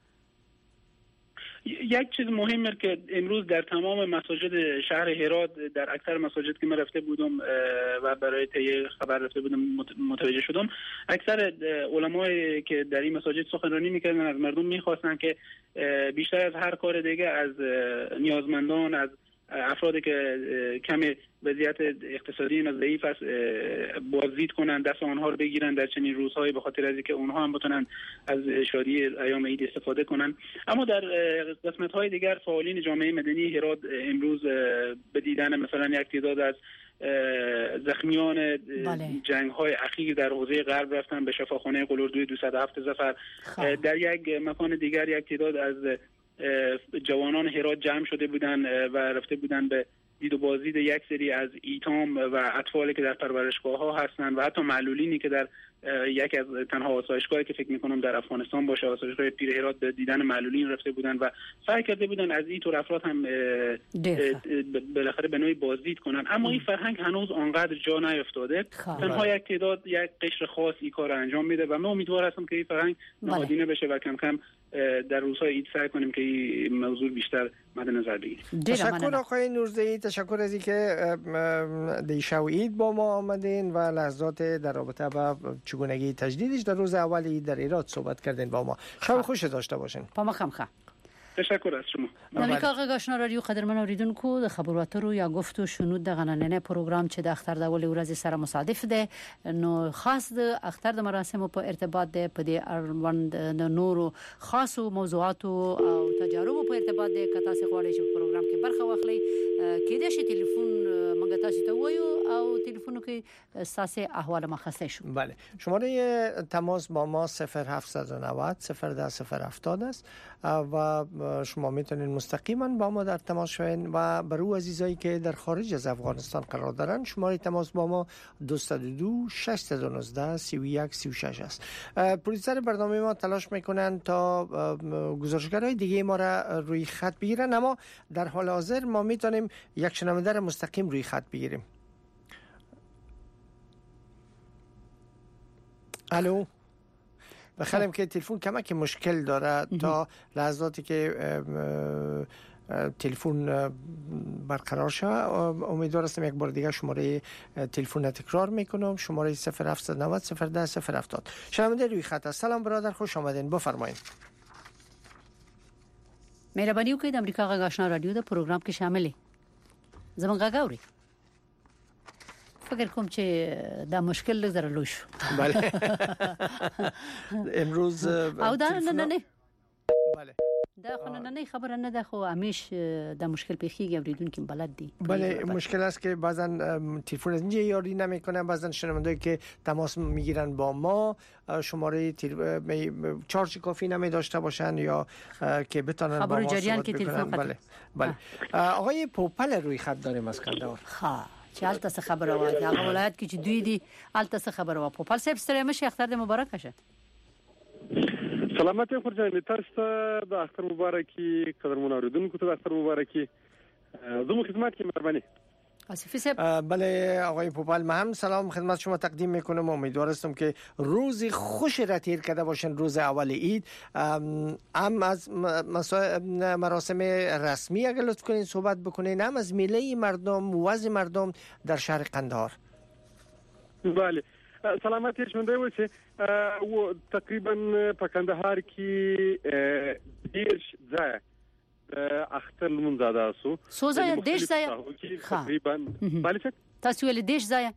[SPEAKER 19] یک چیز مهمه که امروز در تمام مساجد شهر هرات، در اکثر مساجد که من رفته بودم و برای تهیه خبر رفته بودم متوجه شدم، اکثر علمای که در این مساجد سخنرانی میکردن از مردم میخواستن که بیشتر از هر کار دیگه از نیازمندان، از افرادی که کم وضعیت اقتصادی ضعیف است بازدید کنند، دست آنها رو بگیرن در چنین روزهایی، به خاطر از اینکه اونها هم بتونن از شادی ایام عید استفاده کنند. اما در قسمت‌های دیگر فعالین جامعه مدنی هرات امروز به دیدن مثلا یک تعداد از زخمیان جنگ‌های اخیر در حوزه غرب رفتن به شفاخانه قلاردوی 207 ظفر. در یک مکان دیگر یک تعداد از جوانان هرات جمع شده بودن و رفته بودن به دید و بازدید یک سری از ایتام و اطفالی که در پرورشگاه‌ها هستند و حتی معلولینی که در یک از تنها آسایشگاهی که فکر می‌کنم در افغانستان باشه، آسایشگاه پیر هرات، به دیدن معلولین رفته بودن و سعی کرده بودن از این طور افراد هم بالاخره به نوعی بازدید کنن. اما این فرهنگ هنوز آنقدر جا نیفتاده. تنها یک تعداد، یک قشر خاص این کار انجام میده و من امیدوار هستم که این فرهنگ نهادینه بشه و کم کم در روزهای عید سعی کنیم که این موضوع بیشتر مد نظر بگیریم.
[SPEAKER 3] تشکر آقای نورزی، تشکر از اینکه دیشب عید با ما آمدین و لحظات در رابطه با چگونگی تجدیدش در روز اول عید در ایراد صحبت کردین با ما. شب خوش داشته باشین.
[SPEAKER 2] پا خمخه.
[SPEAKER 19] تشکر از شما.
[SPEAKER 2] امریکا غږ آشنا رادیو قدرمن اوریدونکو، د خبرو اترو یا گفتو شنود د غننه پروګرام چې د اختر د اول ورځ سره مصادف ده، نو خاص د اختر د مراسمو په ارتباط ده، په دې اړوند د نورو خاصو موضوعاتو او تجاربو په ارتباط ده. کتا سي غواړي چې پروګرام کې برخه واخلي، کېدای شي ټلیفون مونږ تاسو ته وایو او ټلیفونو کې ساسه احوال ما خسته شو.
[SPEAKER 3] بله، شماره تماس با ما 0790 010 است و شما میتونید مستقیما با ما در تماس شوین و برای عزیزایی که در خارج از افغانستان قرار دارن شماره تماس با ما 222 619 31 36 است. پروژه برنامه ما تلاش میکنن تا گزارشگرای دیگه ما را روی خط بگیرن، اما در حال حاضر ما میتونیم یک شنونده را مستقیم روی خط بگیریم. الو، بخیرم که تلفن کمک مشکل داره تا لحظاتی که تلفن برقرار شه. امیدوار هستم یک بار دیگه شماره تلفن تکرار میکنم، شماره 0790 010 070. شنونده روی خط است. سلام برادر، خوش آمدین، بفرمایید.
[SPEAKER 2] مهرباني وکړئ د امریکا غږ آشنا رادیو د پروګرام کې شاملې زمونږ غږ اورئ. فکر کوم چې دا مشکل لږ زره لوي شو.
[SPEAKER 3] بله امروز
[SPEAKER 2] او دا نه
[SPEAKER 3] بله
[SPEAKER 2] دا خو نه خبره نه ده، خو همیش دا مشکل پیخیږي، اوریدونکو بلد دي.
[SPEAKER 3] بله مشکل است که بعضا تلفن از اینجا یاری نمیکنه، بعضا شنوندهایی که تماس میگیرن با ما شماره چارج کافی نمی داشته باشن یا که بتونن با ما صحبت بکنن. بله بله. آقای پوپل روی خط داریم از کندهار.
[SPEAKER 2] چې حالت څه خبره وای، هغه ولایت کې چې دوی دي حالت څه خبره وای. پوپل صاحب ستړي مشه، اختر دې مبارک شه.
[SPEAKER 20] سلامتی خورجان، تاسو ته د اختر مبارکي، قدرمن اوریدونکو ته د اختر مبارکي. زموږ خدمت کې مهرباني.
[SPEAKER 2] آصفی صاحب.
[SPEAKER 3] بله آقای پوپل، من هم سلام خدمت شما تقدیم میکنم. امیدوار هستم که روزی خوش را تیر کرده باشن، روز اول عید. هم از مراسم رسمی اگر لطف کنین صحبت بکنین، هم از میله مردم، وضع مردم در شهر قندهار.
[SPEAKER 20] بله سلامتی شونده باشه. و تقریبا په کندهار کې دیرش ځای اختر لمونځ ادا شو.
[SPEAKER 2] څو ځایه؟ دیرش ځایه
[SPEAKER 20] تقریبا. بله
[SPEAKER 2] تاسو ویل دیرش ځایه؟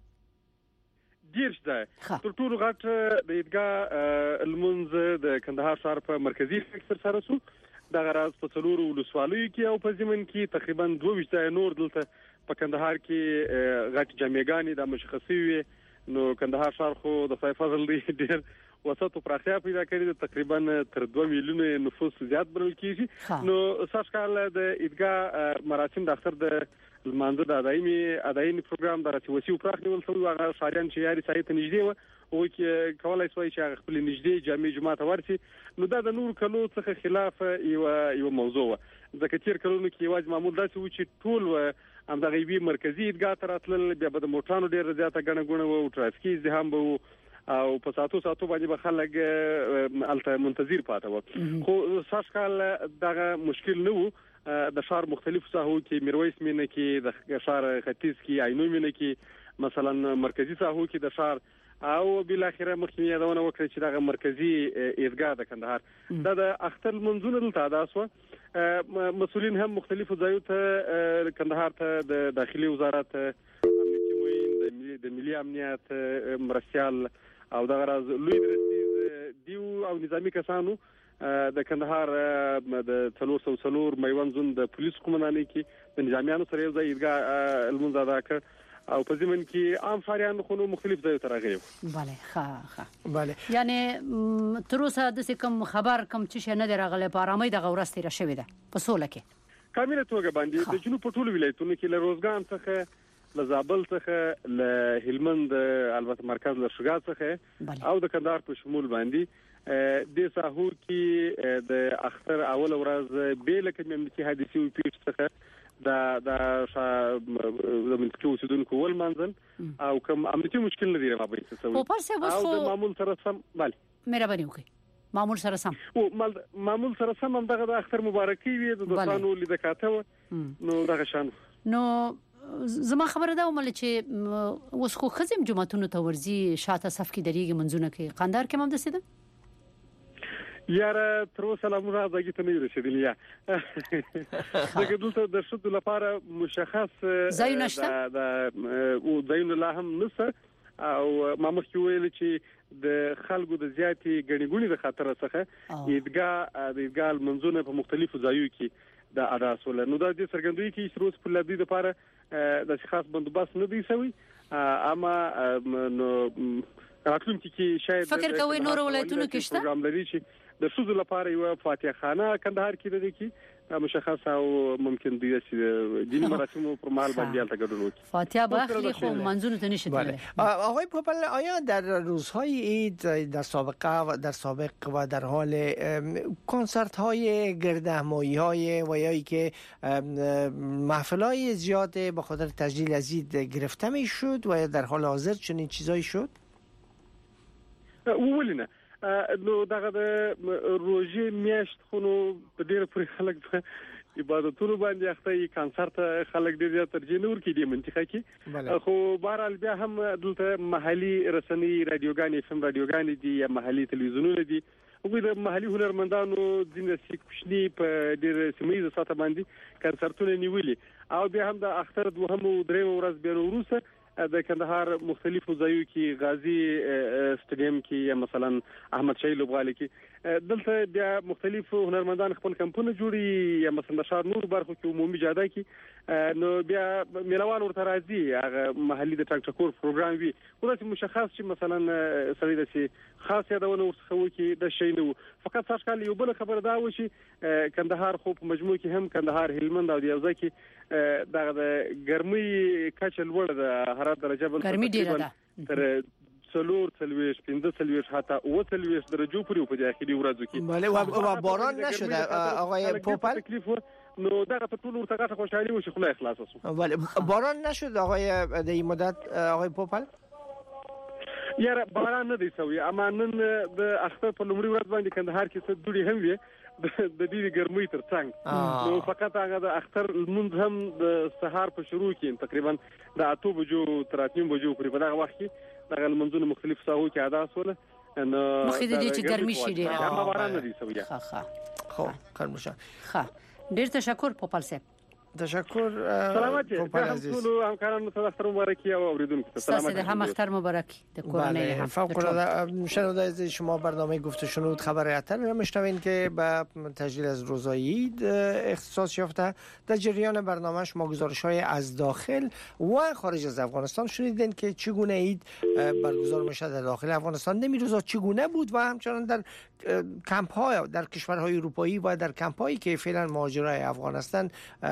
[SPEAKER 20] دیرش ځایه. تر ټولو غټ د عیدګاه لمونځ د کندهار ښار په مرکزي سکتر سره شو. دغه راز په څلورو ولسوالیو کې او په ضمن کې تقریبا 22 ځایه نور دلته په کندهار کې غټ جامعګانې د مشخصي وي. نو کندهار ښار خو د خدای فضل دی ډېر وسط او پراختیا پیدا کړی، تقریبا تر 2 میلیونه نفوس زیات بلل کیږي. نو سږ کال د عیدګاه مراسم د اختر د لمانځه د ادايني پروګرام د وسیو پراخ نیول شوی. هغه ښاریان چې یاري سایت نږدې و او کې کولای شوی چې هغه خپل نږدې جامع جماعت ورسي. نو دا د نور کلو څخه خلاف یو موضوع و. ځکه تیر کلونو کې واځ معمول داسې و چې ټول هم د غیبی مرکزی عیدګاه ته راتلل، بیا به د موټرانو ډیر زیاته غنه غونه او ټرافیکي ازدحام به او په ساتو باندې به خلک الته منتظر پاتې و. خو سږ کال دغه مشکل نه و. د ښار مختلفو ساحو کې میرویس مینه کې، د ښار ختیځ کې عینو مینه کې، مثلا مرکزی ساحو کې د ښار او بل اخره مخکې یادونه وکړه چې دغه مرکزی عیدګاه د کندهار د اختر منځونه دلته ادا شو. مسؤلین هم مختلفو ځایو ته کندهار ته د داخلي وزارت امنیتي معین، د ملي امنیت مرستيال او دغه راز لوی دیو او نظامی کسانو د کندهار د 304 میوان زون د پولیس قومندانۍ کې د نظامیانو سره یو ځای عیدګاه لمونځ ادا کړ او په ضمن کې عام ښاریان خو مختلف ځایو ته راغلي.
[SPEAKER 2] بله ښه
[SPEAKER 3] بله
[SPEAKER 2] یعنی تر اوسه د کوم خبر کوم چې نه راغلی په آرامۍ د غورس تیر شوی ده په سوله کې
[SPEAKER 20] کامله توګه باندې د جنوب په ټولو ولایتونو کې له روزګان څخه له زابل څخه له هلمند البته مرکز له شګا څخه او د کندهار په شمول باندې د ساحو کې د اختر اول ورځ به لکه امنیتي حادثه او پیښ څخه د منځکو اوسیدونکو ول منځل او کوم امنیتي مشکل نه دی راوړی څه او د معمول سره سم. بله
[SPEAKER 2] مهرباني وکړئ معمول سره سم
[SPEAKER 20] او معمول سره سم هم دغه د اختر مبارکي وي د دوستانو لیدکاته نو دغه شان.
[SPEAKER 2] نو زما خبره ده ومل چې اوس خو خزم جمعتونو ته ورزي شاته صف کې دریږي منځونه کې قندهار کې هم دسیده
[SPEAKER 20] یاره تر اوسه لا موږ راځي ته نه رسیدلی یا دغه دلته د شتو لپاره مشخص
[SPEAKER 2] ځای نشته
[SPEAKER 20] او ځایونه لا هم نشته او ما مخکې ویل چې د خلکو د زیاتې غړي د خطر څخه عیدګاه منځونه په مختلفو ځایو کې د ادا سول. نو د دې سرګندوی کې شروع په لبي د لپاره د خاص بندوبست نه دی سوی اما نو راتلونکي کې شاید
[SPEAKER 2] فکر کوي نور ولایتونو کې شته
[SPEAKER 20] پروګرام لري چې د شوزو لپاره یو فاتحه خانه کندهار کې لري کې مشخص او ممکن دی چې دیني مراسم پر مال باندې الته ګډون وکړي.
[SPEAKER 2] فاتحه باخلی خو منظور ته نشي دیدل.
[SPEAKER 3] آقای پوپل آیا در روزهای عید در سابق و در حال کنسرت های گردهمایی های و یا که محفل های زیاد به خاطر تسجیل از عید گرفته می شد و در حال حاضر چنین چیزایی شد؟
[SPEAKER 20] ولینه نو دغه د روزي میاشت خو نو په ډیره پوری خلک په عبادتونو باندې اخته کنسرت خلک ډیر ترجیح نور کې دي منطقه کې خو بهرحال بیا هم دلته محلي رسنۍ رادیوګانې فم رادیوګانې دي یا محلي تلویزیونونه دي او د محلي هنرمندانو د سیکشنی په ډیر سیمه ساته باندې کنسرتونه نیولي او بیا هم د اختر دوهم او دریم ورځ بیا وروسته د کندهار مختلفو ځایو کې غازی سټیډیم کې مثلا احمد شاه لوبغالي کې دلته بیا مختلفو هنرمندان خپل کمپونه جوړي یا مثلا شهر نور برخو کې عمومي جاده کې نو بیا میلوان ورته راځي هغه محلي د ټاک ټکور پروګرام وي خو دا مشخص چې مثلا سړی د سي خاص یادونه ورڅخه وکي د شي نو فقط څه کال یو بل خبر دا و چې کندهار خو په مجموع کې هم کندهار هلمند او دیوزه کې د ګرمۍ کچه لوړ ده حرارت درجه بل
[SPEAKER 2] ګرمي ډیره ده
[SPEAKER 20] تر څلور څلويش 15 څلويش حتی 20 درجو پورې په داخلي ورځو کې
[SPEAKER 3] بله و باران نشده آقای پوپل
[SPEAKER 20] نو دغه ته ټول ورته غټه خوشحالي و چې خله اخلاص وسو.
[SPEAKER 3] ولی باران نشد آقای در این مدت آقای پوپل؟
[SPEAKER 20] یاره باران نه دی سوی، اما نن د اختر په لومړي ورځ باندې کندهار کې څه دوړي هم وي د دې ګرمۍ ترڅنګ. نو فقط هغه د اختر لمونځ هم د سهار په شروع کې تقریبا د 8 بجو تر 8 بجو پورې په دغه وخت کې دغه لمونځونه مختلف ساحو کې ادا شول. نو
[SPEAKER 2] مخې د دې چې ګرمي شي ډېره.
[SPEAKER 20] اما باران نه دی سوی.
[SPEAKER 3] خو خرمشه.
[SPEAKER 2] ډېر تشکر پوپل صاحب.
[SPEAKER 3] تشکر.
[SPEAKER 20] سلامت عزیز. ټول همکارانو ته اختر مبارک او اوریدونکو ته
[SPEAKER 2] سلامت. هم اختر مبارک.
[SPEAKER 3] بله فوق العاده. شنونده عزیز شما برنامه گفت و شنود خبر اتر را میشنوین که به تجلیل از روزهای عید اختصاص یافته. در جریان برنامه شما گزارش‌های از داخل و خارج از افغانستان شنیدین که چگونه عید برگزار میشه در داخل افغانستان، نمی روزا چگونه بود و همچنان در کمپ‌ها در کشورهای اروپایی و در کمپ‌هایی که فعلا مهاجرای افغان هستند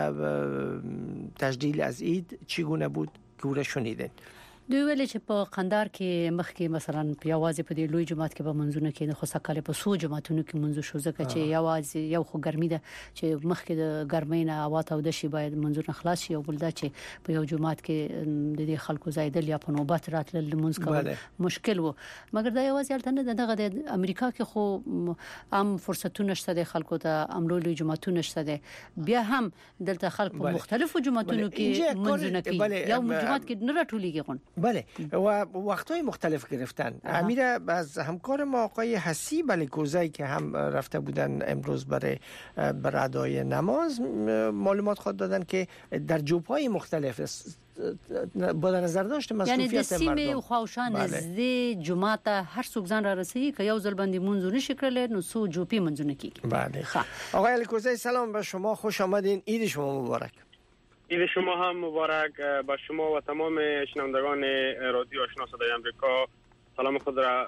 [SPEAKER 3] تجلیل از عید چگونه بود که شنیدین.
[SPEAKER 2] دوی ویل چې په قندار کې مخکې مثلا په یوازې په دې لوی جماعت کې به منځونه کې د خوسکاله په سو جماعتونو کې منځو شو ځکه چې یوازې یو خو ګرمي ده چې مخکې د ګرمۍ نه هوا ته د شي باید منځونه خلاص شي او بل دا چې په یو جماعت کې د دې خلکو زیدل یا په نوبت راتل منځ کول مشکل وو. مګر دا یوازې الته نه دغه د امریکا کې خو عام فرصتونه شته د خلکو ته عملو لوی جماعتونه شته بیا هم دلته خلک په مختلفو جماعتونو کې منځونه کوي یو جماعت کې نه راټولېږي غون.
[SPEAKER 3] بله و وقت‌های مختلف گرفتن. امیر از همکار ما آقای حسیب علیکوزی که هم رفته بودن امروز برای ادای نماز معلومات خود دادن که در جوب‌های مختلف با نظر داشت مسئولیت مردم
[SPEAKER 2] یعنی د سیمه خوشان از جماعت هر څوک ځان را رسیدي که یو ځل باندې منځونه شکرل نو سو جوپی منځونه کیږي.
[SPEAKER 3] بله آقای علیکوزی سلام به شما، خوش آمدین. عید شما مبارک.
[SPEAKER 21] عید شما هم مبارک به شما و تمام شنوندگان رادیو آشنا صدای آمریکا. سلام خود را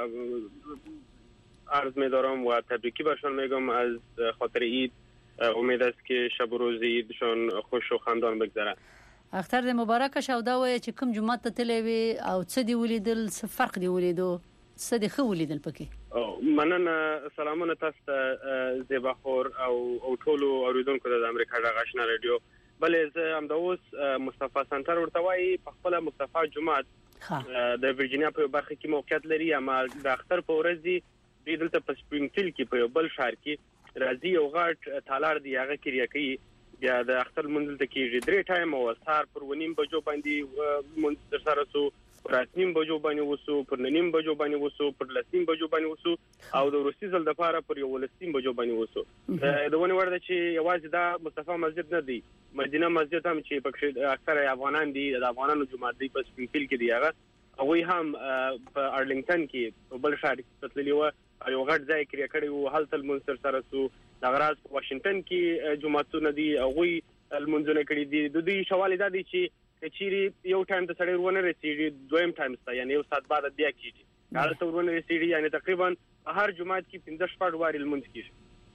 [SPEAKER 21] عرض می‌دارم و تبریکی برشان میگم از خاطر عید. امید است که شب و روز عیدشان خوش و خندان بگذره.
[SPEAKER 2] اختر دې مبارک شه او دا وایي چې کوم جمعه ته تللی وي او څه دی ولیدل، څه فرق دی ولیدو، څه دی ښه ولیدل پکې؟
[SPEAKER 21] مننه. سلامونه تاسو ته زیباخور او ټولو اوریدونکو د امریکا غږ آشنا رادیو. بلې زه هم د اوس مصطفی سنټر ورته وایي په خپل مصطفی جمعه د ورجینیا په برخه کې موقعیت لري، اما د اختر په ورځ دی دلته په سپرینګفیلډ کې په بل شهر کې راځي او غاټ تالار دی هغه کې ریاکي بیا د اختر منځل ته کېږي 3 ټایم او سهار پر 9 بجو باندې منځ سره سو پر 8 بجو باندې وسو پر 9 بجو باندې وسو پر 10 بجو باندې وسو او د روسي ځل د لپاره پر 11 بجو باندې وسو. د ونی ورده چې یوازې دا مصطفی مسجد نه دی، مدینه مسجد هم چې پکې اکثره افغانان دي، د افغانانو جماعت دی په سپینفیلډ کې دی هغه هغه هم په ارلینګټن کې په بل شهر کې تللی و او یو غټ ځای کې کړی و هلته منستر سره سو د غراز په واشنگټن کې جماعتونه دي هغه المنځونه کړی دي. د دې شوالې د دې چې چیرې یو ټایم ته سړی ورونه رسیږي دویم ټایم ته یعنی یو سات بعد بیا کیږي هغه ته ورونه رسیږي یعنی تقریبا هر جماعت کې 15 واري المنځ کیږي.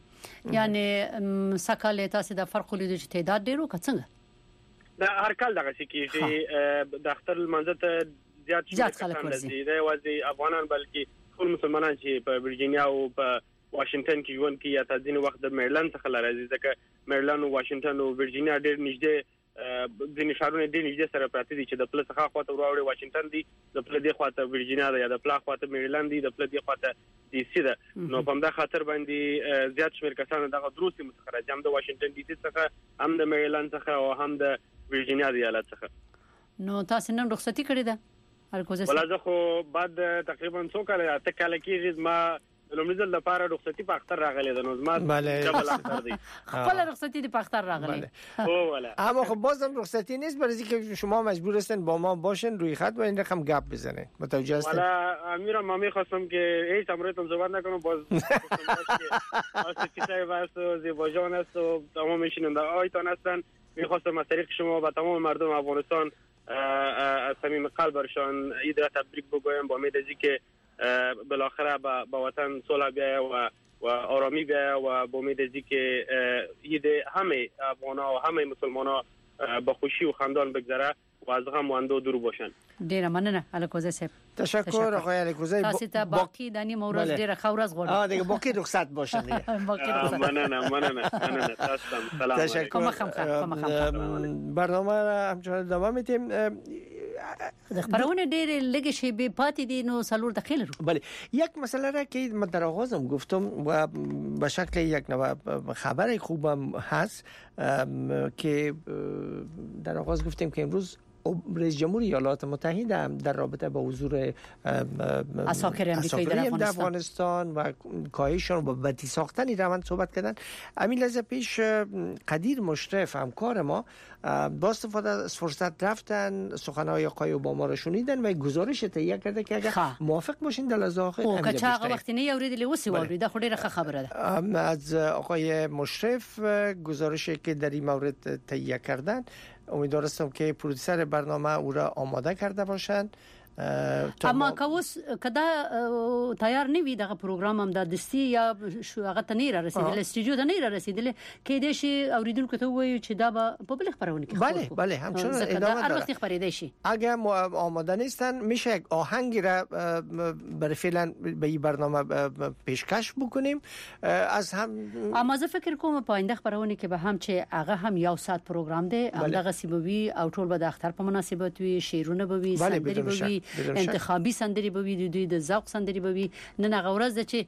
[SPEAKER 2] یعنی سکاله تاسو د فرق لیدو چې تعداد ډیرو کڅنګ
[SPEAKER 21] دا هر کال دغه کیږي د اختر المنځ ته زیات خلک ورځي دا وځي افغانان بلکې ټول مسلمانان چې په ورجینیا او په واشنگټن کې ژوند کوي یا ته ځینې وخت د میرلند څخه راځي ځکه میرلند او واشنگټن او ورجینیا ډېر نږدې ځینې ښارونه ډېر نږدې سره پراته دي چې د پل څخه خواته وراوړي واشنگټن دی د پل دی خواته ورجینیا ده یا د پل خواته میرلند دی د پل دی خواته ډي سي ده. نو په همدا خاطر باندې زیات شمېر کسان دغه دروسي متخرج هم د واشنگټن ډي سي څخه هم د میرلند څخه او هم د ورجینیا د ایالت څخه.
[SPEAKER 2] نو تاسو نن رخصتي کړې ده هرکوزه؟
[SPEAKER 21] ولا زه خو بعد تقریبا 2 کاله ته کال کې ما لومړی ځل لپاره رخصتي په اختر راغلی ده. نو ما ډبل اختر دی
[SPEAKER 2] خپل رخصتی دی په اختر راغلی.
[SPEAKER 3] اما خب بازم رخصتی نیست برای اینکه شما مجبور هستین با ما باشین روی خط و این رقم گپ بزنین. متوجه هستین؟
[SPEAKER 21] والا امیر ما می‌خواستم که هیچ امروتون صحبت نکنم باز چیزای واسه زیبا جان است و تمام شنونده‌هایتان هستن. می‌خواستم از طریق شما به تمام مردم افغانستان از صمیم قلب برشان عید را تبریک بگویم با امید از اینکه بالاخره با وطن صلح بیاید و آرامی بیاید و با امید از اینکه عید همه افغانا و همه مسلمانا با خوشی و خندان بگذره. و از غم و اندو دور باشن.
[SPEAKER 2] ډیره مننه الکوزه صاحب.
[SPEAKER 3] تشکر آقای الکوزه.
[SPEAKER 2] تاسو ته باقی د نیم ورځ ډیره خورز غواړم.
[SPEAKER 3] دیگه باقی رخصت باشن دیگه.
[SPEAKER 21] مننه تاسو سلام.
[SPEAKER 3] تشکر. برنامه همچنان ادامه میدیم.
[SPEAKER 2] د خبرونه ډېر لږ شی به پاتې دي نو سلور دقیقه لرو.
[SPEAKER 3] بله یک مسئله را که من در آغازم گفتم و به شکل یک خبر خوبم هست که در آغاز گفتیم که امروز رئیس جمهور ایالات متحده در رابطه با حضور
[SPEAKER 2] عساکر امریکایی در
[SPEAKER 3] افغانستان و کاهششان و بدی ساختن روند صحبت کردن. همین لحظه پیش قدیر مشرف همکار ما با استفاده از فرصت رفتن سخنهای آقای اوباما را شنیدن و گزارش تهیه کرده که اگر موافق باشین در لحظه آخر
[SPEAKER 2] او که چاغه وقتی نه اوریدلی وسی وریده خو ډیره خبره ده.
[SPEAKER 3] از آقای مشرف گزارشی که در این مورد تهیه کردن امیدوارم که پرودوسر برنامه او را آماده کرده باشند.
[SPEAKER 2] اما کوس کدا تیار نیوی دغه پروګرام هم د دستی یا هغه ته نه رسیدل استودیو ته نه رسیدل کې د شي اوریدونکو ته وایي چې دا به په خبرونه کې
[SPEAKER 3] بله همچنان ادامه داره.
[SPEAKER 2] وقتی خبرېدای شي
[SPEAKER 3] اگر آماده نیستن میشه یک آهنگی را برای فعلا به این برنامه پیشکش بکنیم از هم.
[SPEAKER 2] اما زه فکر کوم په آینده خبرونه کې به هم چې هغه هم یو ساعت پروګرام دی هغه سیموي او ټول به د اختر په مناسبت وي شیرونه به وي سندري به وي انتخابي سندري به وي دوی د ذوق سندري به وي نن غورز چې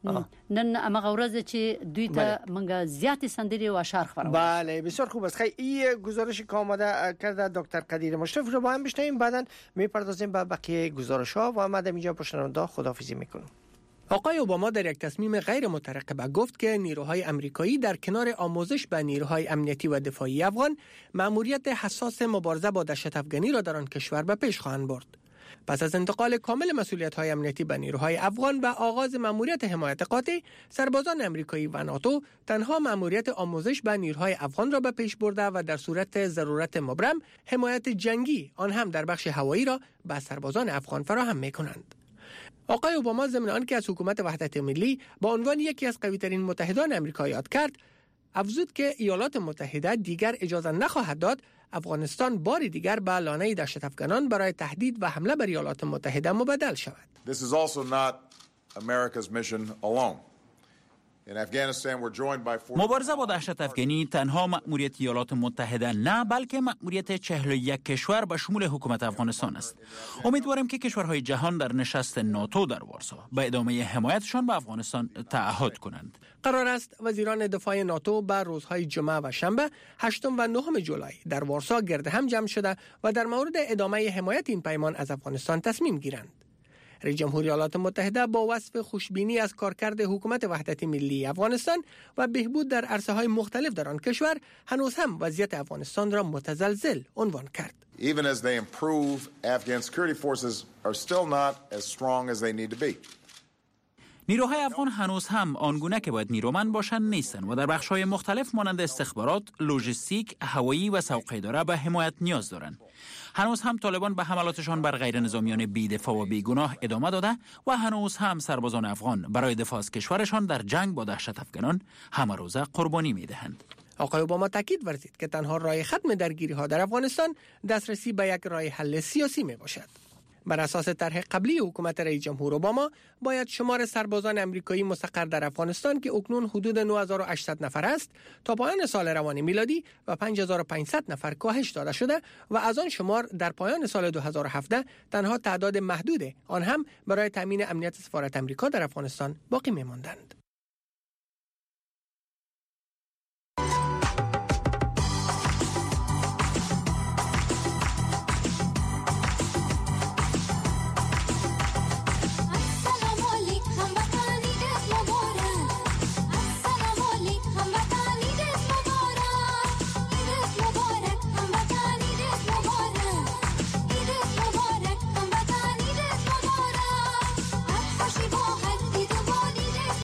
[SPEAKER 2] نن اما غورز چې دوی ته منګه زیات سندري او اشعار خبرو.
[SPEAKER 3] بله بسیار خوب است. خیلی این گزارش که آماده کرده دکتر قدیر مشرف رو با هم بشنویم بعداً میپردازیم به بقیه گزارش‌ها و ما اینجا پشنونده خداحافظی میکنم.
[SPEAKER 4] آقای اوباما در یک تصمیم غیر مترقبه گفت که نیروهای امریکایی در کنار آموزش به نیروهای امنیتی و دفاعی افغان مأموریت حساس مبارزه با دهشت افغانی را در آن کشور به پیش خواهند برد. پس از انتقال کامل مسئولیت‌های امنیتی به نیروهای افغان و آغاز مأموریت حمایت قاطع، سربازان امریکایی و ناتو تنها مأموریت آموزش به نیروهای افغان را به پیش برده و در صورت ضرورت مبرم حمایت جنگی آن هم در بخش هوایی را به سربازان افغان فراهم می‌کنند. آقای اوباما ضمن آنکه از حکومت وحدت ملی با عنوان یکی از قوی‌ترین متحدان آمریکا یاد کرد، افزود که ایالات متحده دیگر اجازه نخواهد داد افغانستان بار دیگر به لانه دهشت افغانان برای تهدید و حمله بر ایالات متحده مبدل شود.
[SPEAKER 1] This is also not America's mission alone.
[SPEAKER 22] مبارزه با دهشت افغانی تنها مأموریت ایالات متحده نه بلکه مأموریت 41 کشور به شمول حکومت افغانستان است. امیدواریم که کشورهای جهان در نشست ناتو در وارسا به ادامه حمایتشان به افغانستان تعهد کنند.
[SPEAKER 4] قرار است وزیران دفاع ناتو به روزهای جمعه و شنبه 8 و 9 جولای در وارسا گرد هم جمع شده و در مورد ادامه حمایت این پیمان از افغانستان تصمیم گیرند. رئیس جمهور ایالات متحده با وصف خوشبینی از کارکرد حکومت وحدت ملی افغانستان و بهبود در عرصه‌های مختلف در آن کشور هنوز هم وضعیت افغانستان را متزلزل عنوان کرد.
[SPEAKER 1] Even as they improve, Afghan security forces are still not as strong as they need to be.
[SPEAKER 22] نیروهای افغان هنوز هم آنگونه که باید نیرومند باشند نیستند و در بخش‌های مختلف مانند استخبارات، لوجستیک، هوایی و سوق اداره به حمایت نیاز دارند. هنوز هم طالبان به حملاتشان بر غیر نظامیان بی‌دفاع و بیگناه ادامه داده و هنوز هم سربازان افغان برای دفاع از کشورشان در جنگ با دهشت افغانان همه روزه قربانی می‌دهند.
[SPEAKER 4] آقای اوباما تاکید ورزید که تنها راه ختم درگیری‌ها در افغانستان دسترسی به یک راه حل سیاسی میباشد. بر اساس طرح قبلی حکومت رئیس جمهور اوباما باید شمار سربازان امریکایی مستقر در افغانستان که اکنون حدود 9800 نفر است تا پایان سال روان میلادی و 5500 نفر کاهش داده شده و از آن شمار در پایان سال 2017 تنها تعداد محدود آن هم برای تامین امنیت سفارت امریکا در افغانستان باقی می‌ماندند.